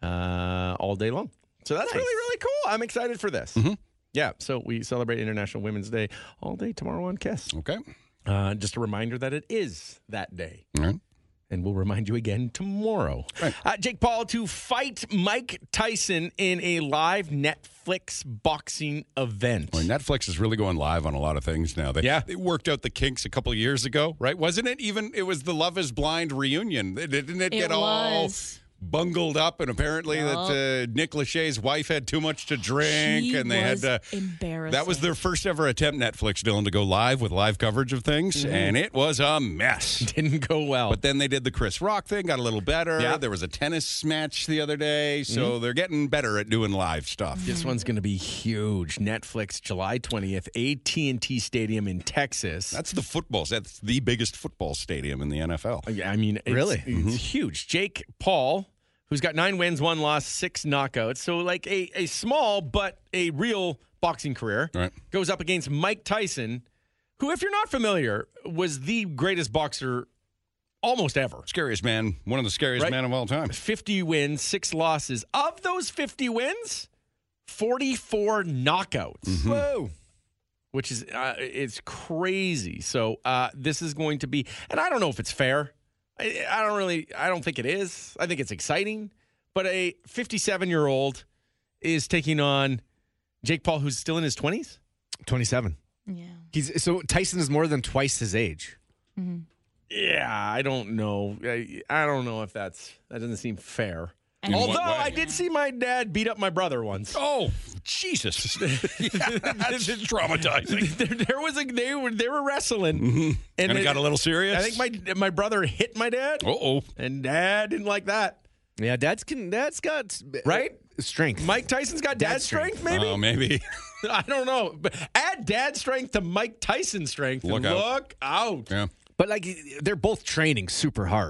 uh, all day long. So that's really, really cool. I'm excited for this. Mm-hmm. Yeah, so we celebrate International Women's Day all day tomorrow on Kiss. Okay. Uh, just a reminder that it is that day. All right. And we'll remind you again tomorrow. Right. Uh, Jake Paul to fight Mike Tyson in a live Netflix boxing event. Well, Netflix is really going live on a lot of things now. They, Yeah. they worked out the kinks a couple of years ago, right? Wasn't it even? It was the Love Is Blind reunion. Didn't it, It get all was. bungled up? And apparently Yup. that uh, Nick Lachey's wife had too much to drink, She and they was had to. embarrassing. That was their first ever attempt, Netflix, Dylan, to go live with live coverage of things, and it was a mess. Didn't go well. But then they did the Chris Rock thing, got a little better. Yeah. There was a tennis match the other day, so they're getting better at doing live stuff. This one's going to be huge. Netflix, July twentieth, A T and T Stadium in Texas. That's the football. That's the biggest football stadium in the N F L. I mean, it's, Really? it's huge. Jake Paul, who's got nine wins, one loss, six knockouts. So, like a, a small but a real boxing career, Right. goes up against Mike Tyson, who, if you're not familiar, was the greatest boxer almost ever. Scariest man, one of the scariest Right. men of all time. fifty wins, six losses. Of those fifty wins, forty-four knockouts. Whoa. Which is uh, it's crazy. So uh, this is going to be, and I don't know if it's fair. I, I don't really, I don't think it is. I think it's exciting, but a fifty-seven-year-old is taking on Jake Paul, who's still in his twenties. twenty-seven. Yeah. He's so Tyson is more than twice his age. Yeah, I don't know. I, I don't know if that's that doesn't seem fair. In what Although way? I did see my dad beat up my brother once. Oh, Jesus. Yeah, that's traumatizing. there, there was a they were they were wrestling, Mm-hmm. And, it it- got a little serious? I think my my brother hit my dad, Uh-oh. and Dad didn't like that. Yeah, dad's can dad's got Right? strength. Mike Tyson's got dad, Dad strength, strength. maybe. Oh, maybe. I don't know. But add dad strength to Mike Tyson's strength. and Look out. Look out. Yeah. But like they're both training super hard.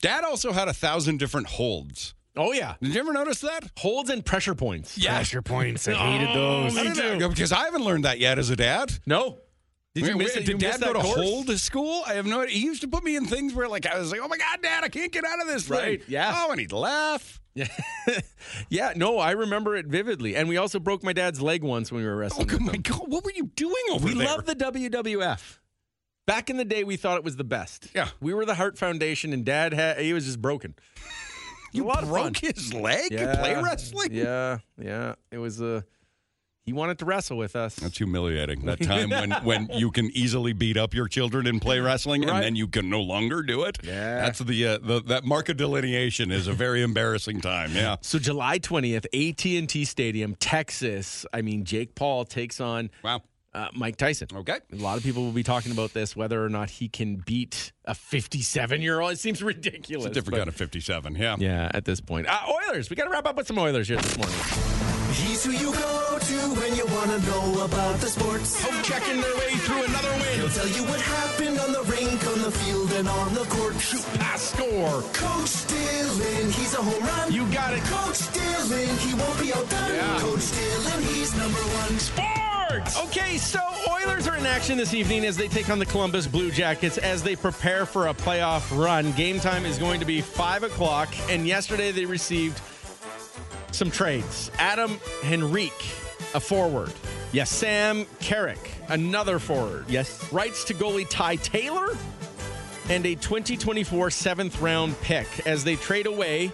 Dad also had a thousand different holds. Oh, yeah. Did you ever notice that? Holds and pressure points. Yeah. Pressure points. I hated those. I don't know, because I haven't learned that yet as a dad. No. Did you Wait, miss wait, it? Did You Dad missed go that to course? hold school? I have no idea. He used to put me in things where, like, I was like, oh my God, Dad, I can't get out of this Right, thing. yeah. Oh, and he'd laugh. Yeah. yeah, no, I remember it vividly. And we also broke my dad's leg once when we were wrestling. Oh, with my him. God. What were you doing over We there? love the W W F. Back in the day, we thought it was the best. Yeah. We were the Hart Foundation, and Dad, had, he was just broken. You a lot of fun. broke his leg Yeah. and play wrestling? Yeah, yeah. It was Uh, he wanted to wrestle with us. That's humiliating. That time when, when you can easily beat up your children and play wrestling, Right. and then you can no longer do it. Yeah. That's the, uh, the that mark of delineation is a very embarrassing time. Yeah. So July twentieth, A T and T Stadium, Texas. I mean, Jake Paul takes on Wow. uh, Mike Tyson. Okay. A lot of people will be talking about this, whether or not he can beat a fifty-seven-year-old. It seems ridiculous. It's a different but- kind of fifty-seven. Yeah. Yeah, at this point. Uh, Oilers. We got to wrap up with some Oilers here this morning. He's who you go to when you want to know about the sports. Oh, checking their way through another win. He'll tell you what happened on the rink, on the field, and on the court. Shoot, pass, score. Coach Dillon, he's a home run. You got it. Coach Dillon, he won't be outdone. Yeah. Coach Dillon, he's number one. Sports! Okay, so Oilers are in action this evening as they take on the Columbus Blue Jackets as they prepare for a playoff run. Game time is going to be five o'clock, and yesterday they received some trades. Adam Henrique, a forward. Yes. Sam Carrick, another forward. Yes. Rights to goalie Ty Taylor, and a twenty twenty-four seventh round pick as they trade away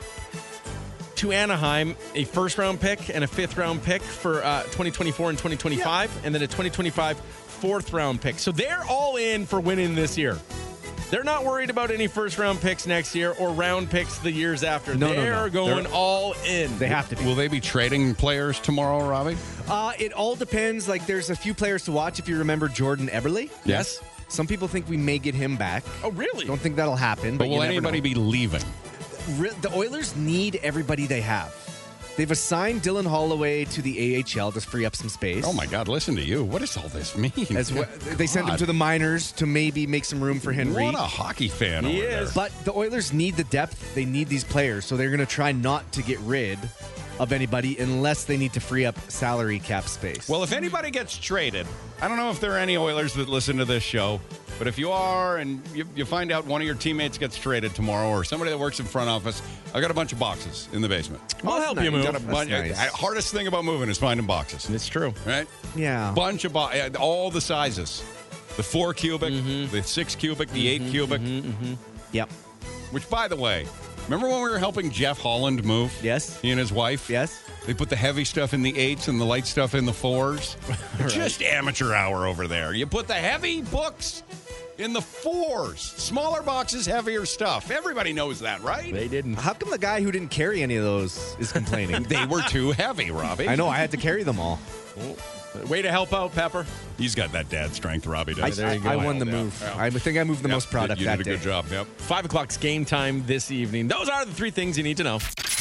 to Anaheim a first round pick and a fifth round pick for uh, twenty twenty-four and twenty twenty-five, yep. and then a twenty twenty-five fourth round pick. So they're all in for winning this year. They're not worried about any first round picks next year or round picks the years after. No, They're no, no. going They're- all in. They have to be. Will they be trading players tomorrow, Robbie? Uh, it all depends. Like, there's a few players to watch. If you remember Jordan Eberle. Yes. Some people think we may get him back. Oh, really? Don't think that'll happen. But, But you will never anybody know. be leaving? Re- the Oilers need everybody they have. They've assigned Dylan Holloway to the A H L to free up some space. Oh, my God. Listen to you. What does all this mean? As well, they sent him to the minors to maybe make some room for Henry. What a hockey fan He over is. there. But the Oilers need the depth. They need these players, so they're going to try not to get rid of anybody unless they need to free up salary cap space. Well, if anybody gets traded, I don't know if there are any Oilers that listen to this show, but if you are and you, you find out one of your teammates gets traded tomorrow or somebody that works in front office, I got a bunch of boxes in the basement. I'll that's help nice. you move. Got a That's bunch. nice. I- hardest thing about moving is finding boxes. It's true. Right? yeah. Bunch of boxes, all the sizes. The four cubic, the six cubic, the eight cubic. Yep. Which, by the way, remember when we were helping Jeff Holland move? Yes. He and his wife? Yes. They put the heavy stuff in the eights and the light stuff in the fours. Just amateur hour over there. You put the heavy books in the fours. Smaller boxes, heavier stuff. Everybody knows that, right? They didn't. How come the guy who didn't carry any of those is complaining? They were too heavy, Robbie. I know. I had to carry them all. Way to help out, Pepper. He's got that dad strength, Robbie does. I, I, I won the move. Yeah. I think I moved the Yep, most product you that did a day. good job, yep. Five o'clock's game time this evening. Those are the three things you need to know.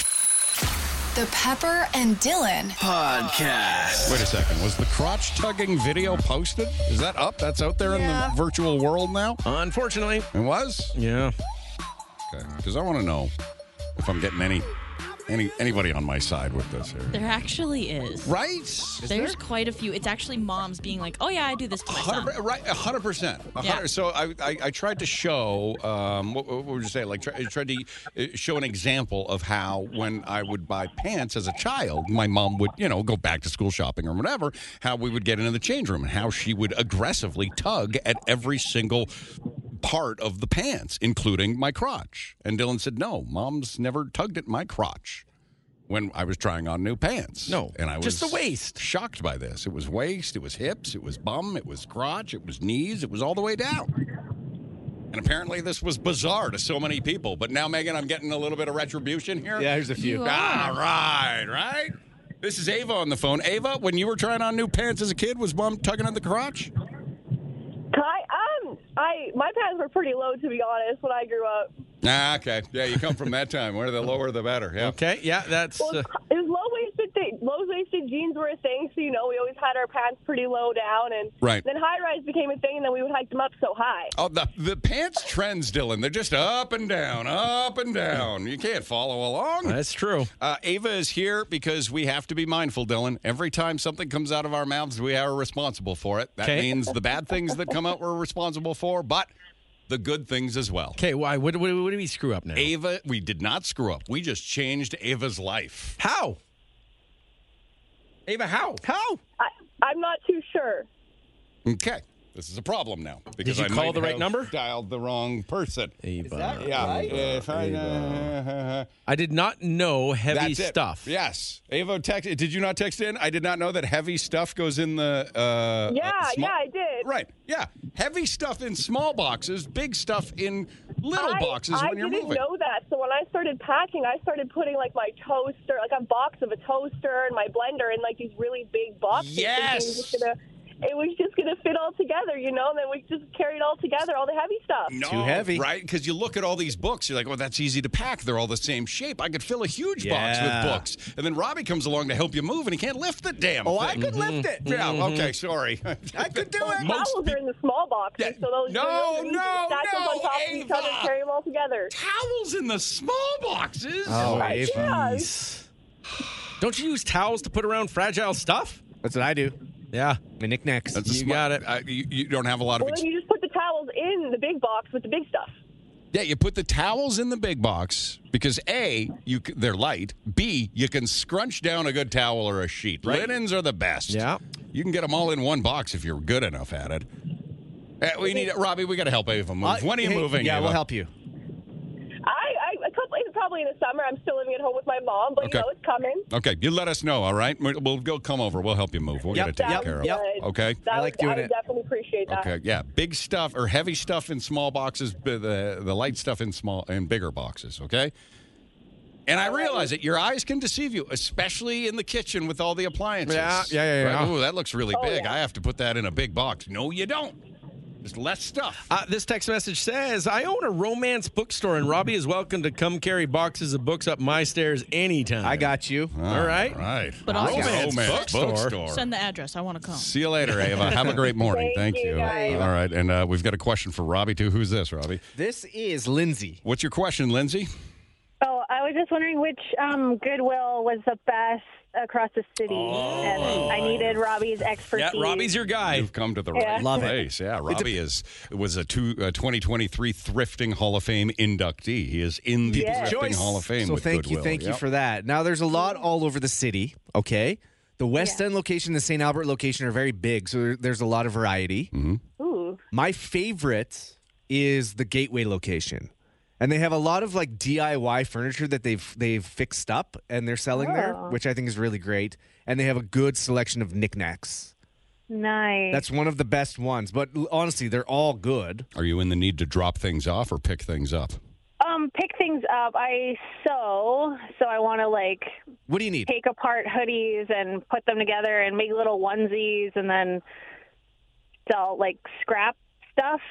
The Pepper and Dylan Podcast. Wait a second. Was the crotch tugging video posted? Is that up? That's out there Yeah. in the virtual world now? Unfortunately. It was? Yeah. Okay. Because I want to know if I'm getting any any anybody on my side with this here. There actually is. Right? There's quite a few. It's actually moms being like, "Oh yeah, I do this to my son." one hundred, right, a hundred percent. A Yeah. hundred- So I, I, I tried to show, um, what, what would you say? Like, try, I tried to uh, show an example of how when I would buy pants as a child, my mom would, you know, go back to school shopping or whatever. How we would get into the change room and how she would aggressively tug at every single part of the pants, including my crotch. And Dylan said, "No, mom's never tugged at my crotch." When I was trying on new pants. No, and I was just the waist. shocked by this. It was waist, it was hips, it was bum, it was crotch, it was knees, it was all the way down. And apparently this was bizarre to so many people. But now, Megan, I'm getting a little bit of retribution here. Yeah, here's a few. You are. All right, right? This is Ava on the phone. Ava, when you were trying on new pants as a kid, was mom tugging at the crotch? I um I my pants were pretty low, to be honest, when I grew up. Ah, okay. Yeah, you come from that time. Where the lower, the better. Yeah. Okay. Yeah, that's. Well, Uh, it was low waisted. They low-waisted jeans were a thing, so, you know, we always had our pants pretty low down. And Right. then high-rise became a thing, and then we would hike them up so high. Oh, the, the pants trends, Dylan. They're just up and down, up and down. You can't follow along. That's true. Uh, Ava is here because we have to be mindful, Dylan. Every time something comes out of our mouths, we are responsible for it. That Okay. means the bad things that come out we're responsible for, but the good things as well. Okay, why? What, what, what did we screw up now? Ava, we did not screw up. We just changed Ava's life. How? Ava, how? How? I, I'm not too sure. Okay. This is a problem now. Because you I call might the right have number? Dialed the wrong person. Ava. Yeah. If I, uh, I did not know heavy That's it. stuff. Yes. Ava, text, did you not text in? I did not know that heavy stuff goes in the... Uh, Yeah, uh, small- yeah, I did. Right. Yeah. Heavy stuff in small boxes, big stuff in little I, boxes I when you're didn't moving. know that. So when I started packing, I started putting, like, my toaster, like a box of a toaster and my blender in, like, these really big boxes. thinking Yes! It was just gonna, it was just going to fit all together, you know? And then we just carried all together, all the heavy stuff. No, Too heavy. right? Because you look at all these books, you're like, oh, that's easy to pack. They're all the same shape. I could fill a huge box Yeah. with books. And then Robbie comes along to help you move, and he can't lift the damn Oh, thing. I could lift it. Yeah, okay, sorry. I could do The it. Most towels are in the small boxes, Yeah. so those No, those are easy no, to stack them no, on top of each other and Ava. carry them all together. Towels in the small boxes? Oh, Ava. Yeah. Don't you use towels to put around fragile stuff? That's what I do. Yeah. My knickknacks. That's a You smart- got it. Uh, you, you don't have a lot of Well, ex- then you just put the towels in the big box with the big stuff. Yeah, you put the towels in the big box because A, you c- they're light. B, you can scrunch down a good towel or a sheet. Right. Linens are the best. Yeah. You can get them all in one box if you're good enough at it. Uh, we need Robbie. We got to help Ava move. Uh, when are you hey, moving? Yeah, Ava? we'll help you. I, I a couple, it's probably in the summer. I'm still living at home with my mom, but Okay. you know it's coming. Okay, you let us know. All right, we'll, we'll go come over. We'll help you move. We'll Yep, get it taken yep, care of. yep. Good. Okay. That I like would, doing I would it. definitely appreciate that. Okay, yeah, big stuff or heavy stuff in small boxes, b- the the light stuff in small and bigger boxes. Okay. And I realize it. Your eyes can deceive you, especially in the kitchen with all the appliances. Yeah, yeah, yeah, Right? yeah. Oh, that looks really Oh, big. yeah. I have to put that in a big box. No, you don't. There's less stuff. Uh, this text message says, I own a romance bookstore, and Robbie is welcome to come carry boxes of books up my stairs anytime. I got you. All right. All right. But also- romance, Romance bookstore. bookstore. Send the address. I want to come. See you later, Ava. Have a great morning. Thank Thank you, you. guys. All right, and uh, we've got a question for Robbie too. Who's this, Robbie? This is Lindsay. What's your question, Lindsay? Oh, I was just wondering which um, Goodwill was the best across the city, and I needed Robbie's expertise. Yeah, Robbie's your guy. You've come to the Yeah. right Love it. place. Yeah, Robbie is was a two, uh, twenty twenty-three Thrifting Hall of Fame inductee. He is in the Yes. Thrifting Hall of Fame. So with thank you, Goodwill. thank you Yep. for that. Now there's a lot all over the city. Okay, the West Yeah. End location, the Saint Albert location are very big, so there- there's a lot of variety. Ooh. My favorite is the Gateway location. And they have a lot of like D I Y furniture that they've they've fixed up and they're selling there, Oh. which I think is really great. And they have a good selection of knickknacks. Nice. That's one of the best ones. But l- honestly, they're all good. Are you in the need to drop things off or pick things up? um, pick things up. I sew, so I want to like What do you need? take apart hoodies and put them together and make little onesies, and then sell like scrap stuff.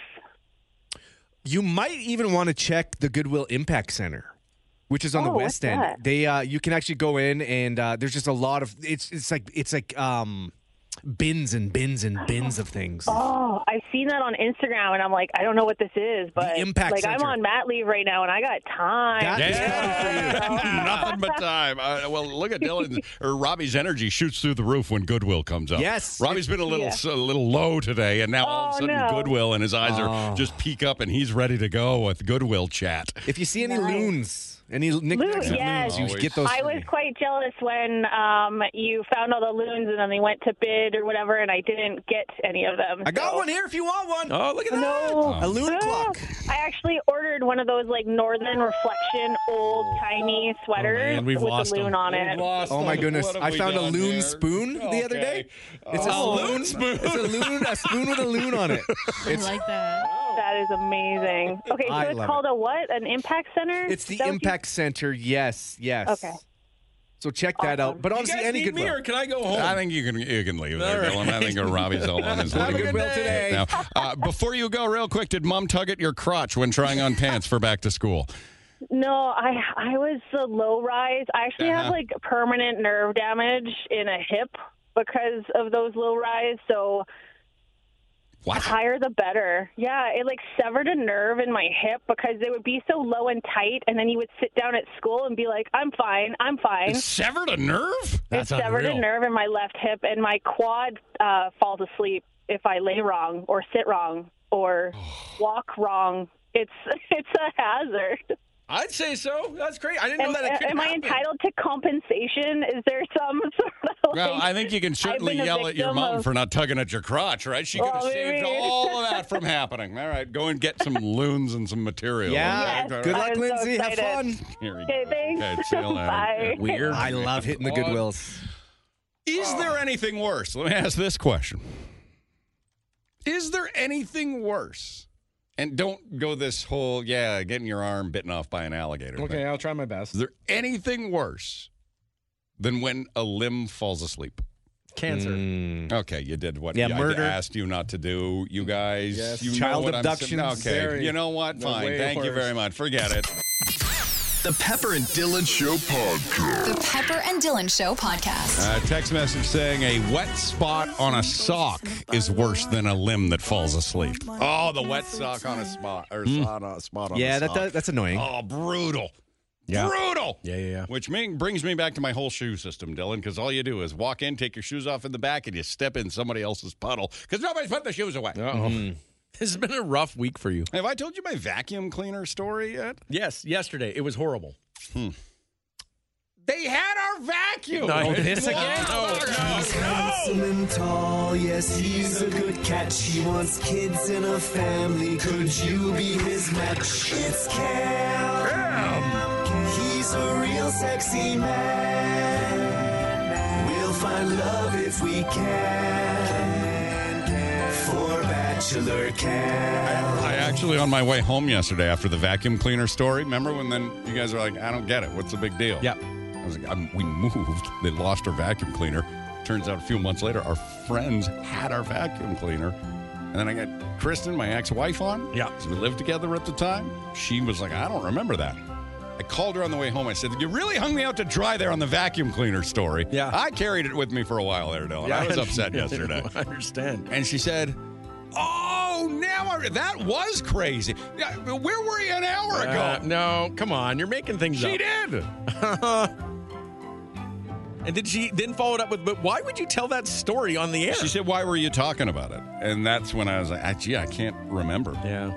You might even want to check the Goodwill Impact Center, which is on the Oh, West what's End. that? They uh, you can actually go in and uh, there's just a lot of it's it's like it's like um, bins and bins and bins of things. Oh, I've seen that on Instagram, and I'm like, I don't know what this is, but Impact like I'm Center. on mat leave right now, and I got time. That is Nothing but time. Uh, well, look at Dylan or Robbie's energy shoots through the roof when Goodwill comes up. Yes. Robbie's been a little Yeah. a little low today, and now all of a Oh, sudden no. Goodwill and his eyes are Oh. just peek up, and he's ready to go with Goodwill chat. If you see any Nice. loons, any knickknacks Loon, of yes. loons, you Always. get those. I for was me. quite jealous when um, you found all the loons and then they went to bid or whatever, and I didn't get any of them. I got so- one here if you want one. Oh, look at that. No. A loon Ah, clock. I actually ordered one of those like Northern Reflection old tiny sweaters man, we've with lost a loon them. on it. Oh my goodness! I found a loon spoon the other day. It's a Oh, loon spoon. It's a loon, a spoon with a loon on it. I like that. That is amazing. Okay, so I it's love called a what? An impact center? It's the Is that what you- Impact Center. Yes, yes. Okay. So check that out. But You honestly, guys any need good me, or can I go home? I think you can you can leave there, All right. Dylan. I think Robbie's all on his Have a way. good Goodwill today. Now, uh, before you go, real quick, did Mom tug at your crotch when trying on pants for back to school? No, I I was the low rise. I actually Uh-huh. have like permanent nerve damage in a hip because of those low rise. So What? the higher the better. Yeah, it like severed a nerve in my hip because it would be so low and tight, and then you would sit down at school and be like, "I'm fine, I'm fine." It severed a nerve? It severed a nerve in my left hip, and my quad uh, falls asleep if I lay wrong or sit wrong or walk wrong. It's it's a hazard. I'd say so. That's great. I didn't know Am, that it could am I happen. entitled to compensation? Is there some sort of like, Well, I think you can certainly I've been a yell at your victim mom of- for not tugging at your crotch, right? She could have Well, saved maybe. all of that from happening. All right, go and get some loons and some material. Yeah. Yes, Good luck, I'm so Lindsay. Have excited. fun. Here we Okay, go. thanks. Okay, see you later. Bye. Weird. I love hitting the Goodwills. Is there anything worse? Let me ask this question. Is there anything worse? And don't go this whole, yeah, getting your arm bitten off by an alligator. Okay, thing. I'll try my best. Is there anything worse than when a limb falls asleep? Cancer. Mm. Okay, you did what Yeah, I murder. asked you not to do, you guys. Yes. You know Child what I'm saying. abductions. Okay, Very- you know what? no, Fine. way Thank you worse. very much. Forget it. The Pepper and Dylan Show podcast. The Pepper and Dylan Show podcast. Uh, text message saying a wet spot on a sock is worse than a limb that falls asleep. Oh, the wet sock on a spot or on a spot on Yeah, a that sock. does, that's annoying. Oh, brutal. Yeah. Brutal. Yeah, yeah, yeah. Which mean, brings me back to my whole shoe system, Dylan, because all you do is walk in, take your shoes off in the back, and you step in somebody else's puddle because nobody's put the shoes away. Uh-oh. This has been a rough week for you. Have I told you my vacuum cleaner story yet? Yes, yesterday. It was horrible. Hmm. They had our vacuum. No, this again? He's handsome and tall, yes, he's a good catch. He wants kids and a family. Could you be his match? It's Cam. He's a real sexy man. We'll find love if we can. For Bachelor Cam. I actually, on my way home yesterday after the vacuum cleaner story, remember when then you guys were like, I don't get it. What's the big deal? Yeah. I was like, I'm, we moved. They lost our vacuum cleaner. Turns out a few months later, our friends had our vacuum cleaner. And then I got Kristen, my ex-wife, on. Yeah. So we lived together at the time. She was like, I don't remember that. I called her on the way home. I said, you really hung me out to dry there on the vacuum cleaner story. Yeah. I carried it with me for a while there, Dylan. I was upset yesterday. I understand. And she said, oh, now I, that was crazy. Yeah, where were you an hour ago? Uh, no, come on. You're making things She up. did. And did she then follow it up with, but why would you tell that story on the air? She said, why were you talking about it? And that's when I was like, ah, gee, I can't remember. Yeah.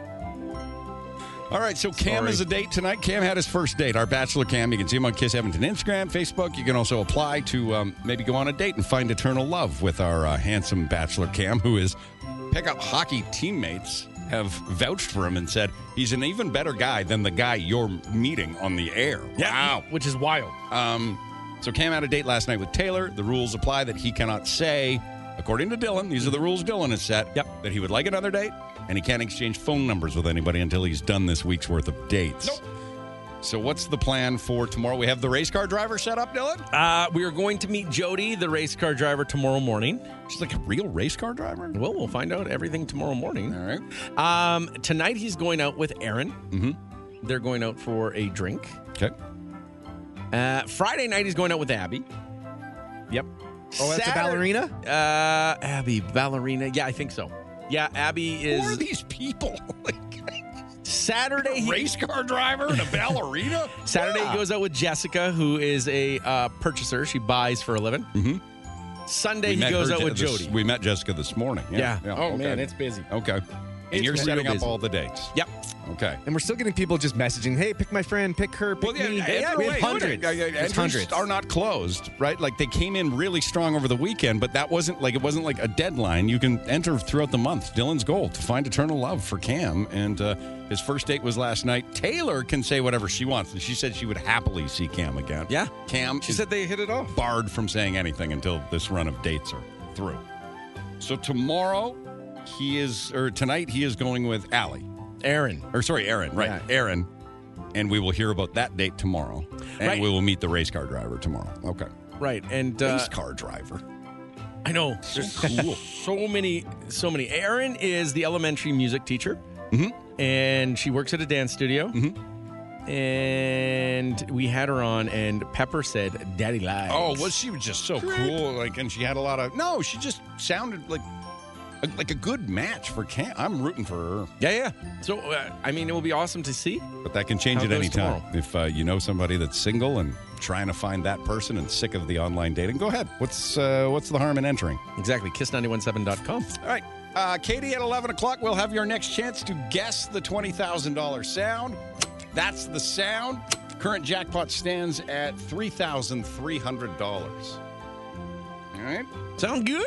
All right, so Cam has a date tonight. Cam had his first date, our Bachelor Cam. You can see him on Kiss Edmonton Instagram, Facebook. You can also apply to um, maybe go on a date and find eternal love with our uh, handsome Bachelor Cam, who is pickup hockey teammates have vouched for him and said he's an even better guy than the guy you're meeting on the air. Wow. Which is wild. Um, so Cam had a date last night with Taylor. The rules apply that he cannot say, according to Dylan, these are the rules Dylan has set, Yep. that he would like another date, and he can't exchange phone numbers with anybody until he's done this week's worth of dates. Nope. So what's the plan for tomorrow? We have the race car driver set up, Dylan? Uh, we are going to meet Jody, the race car driver, tomorrow morning. She's like a real race car driver? Well, we'll find out everything tomorrow morning. All right. Um, tonight he's going out with Aaron. Mm-hmm. They're going out for a drink. Okay. Uh, Friday night he's going out with Abby. Yep. Oh, that's a Saturday- ballerina? Uh, Abby, ballerina. Yeah, I think so. Yeah, Abby is. Who are these people? Saturday, a he, race car driver and a ballerina? Saturday Yeah. he goes out with Jessica, who is a uh, purchaser. She buys for a living. Mm-hmm. Sunday We he met goes her out Je- with this- Jody. We met Jessica this morning. Yeah. Yeah. Oh, man, it's busy. Okay. And It's you're real setting up busy. all the dates. Yep. Okay. And we're still getting people just messaging, hey, pick my friend, pick her, pick me. yeah, we have wait, hundreds. wait, There's Entries hundreds. are not closed, right? Like they came in really strong over the weekend, but that wasn't like it wasn't like a deadline. You can enter throughout the month. Dylan's goal to find eternal love for Cam, and uh, his first date was last night. Taylor can say whatever she wants, and she said she would happily see Cam again. Yeah. Cam. She is said they hit it off. barred from saying anything until this run of dates are through. So tomorrow, he is, or tonight, he is going with Allie. Aaron. Or sorry, Aaron, right. Yeah. Aaron. And we will hear about that date tomorrow. And Right. we will meet the race car driver tomorrow. Okay. Right. And uh, race car driver. I know. There's cool. so many, so many. Aaron is the elementary music teacher. Mhm. And she works at a dance studio. Mhm. And we had her on, and Pepper said, Daddy lies. Oh, well, she was just so cool. Like, and she had a lot of. No, she just sounded like a, like a good match for Cam. I'm rooting for her. Yeah, yeah. So, uh, I mean, it will be awesome to see. But that can change How at it any goes time. tomorrow. If uh, you know somebody that's single and trying to find that person and sick of the online dating, go ahead. What's uh, what's the harm in entering? Exactly. kiss nine one seven dot com. All right. Uh, Katie, at eleven o'clock, we'll have your next chance to guess the twenty thousand dollars sound. That's the sound. Current jackpot stands at three thousand three hundred dollars. All right. Sound good?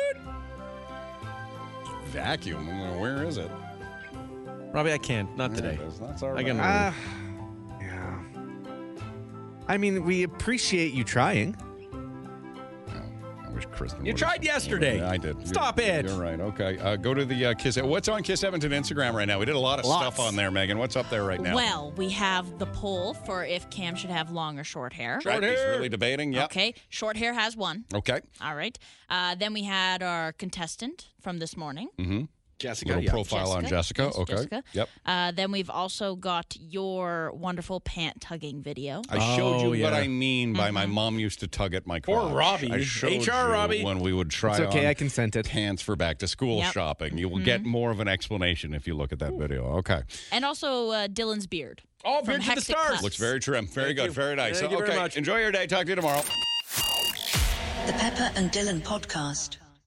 Vacuum. Where is it? Robbie, I can't. Not There today. it is. That's all I right. can Uh, yeah. I mean, we appreciate you trying. I wish Kristen You would've- tried yesterday. Yeah, I did. Stop You're- it. You're right. Okay. Uh, go to the uh, Kiss. What's on Kiss Edmonton Instagram right now? We did a lot of Lots. stuff on there, Megan. What's up there right now? Well, we have the poll for if Cam should have long or short hair. Right, he's really debating. Yep. Okay, short hair has won. Okay. All right. Uh, then we had our contestant from this morning. Mm-hmm. Jessica. Little yeah. profile on Jessica. Yes, Okay. Jessica. Yep. Uh, then we've also got your wonderful pant tugging video. I showed Oh, you what yeah. I mean by Mm-hmm. my mom used to tug at my crotch. Robbie. I showed H R you Robbie. when we would try It's okay, on I consented. pants for back to school Yep. shopping. You will get more of an explanation if you look at that video. Okay. And also uh, Dylan's beard. Oh, From Beard to the Hectic Stars. Cuts. Looks very trim. Very Thank good. you. Very nice. Thank you very okay. much. Enjoy your day. Talk to you tomorrow. The Pepper and Dylan Podcast.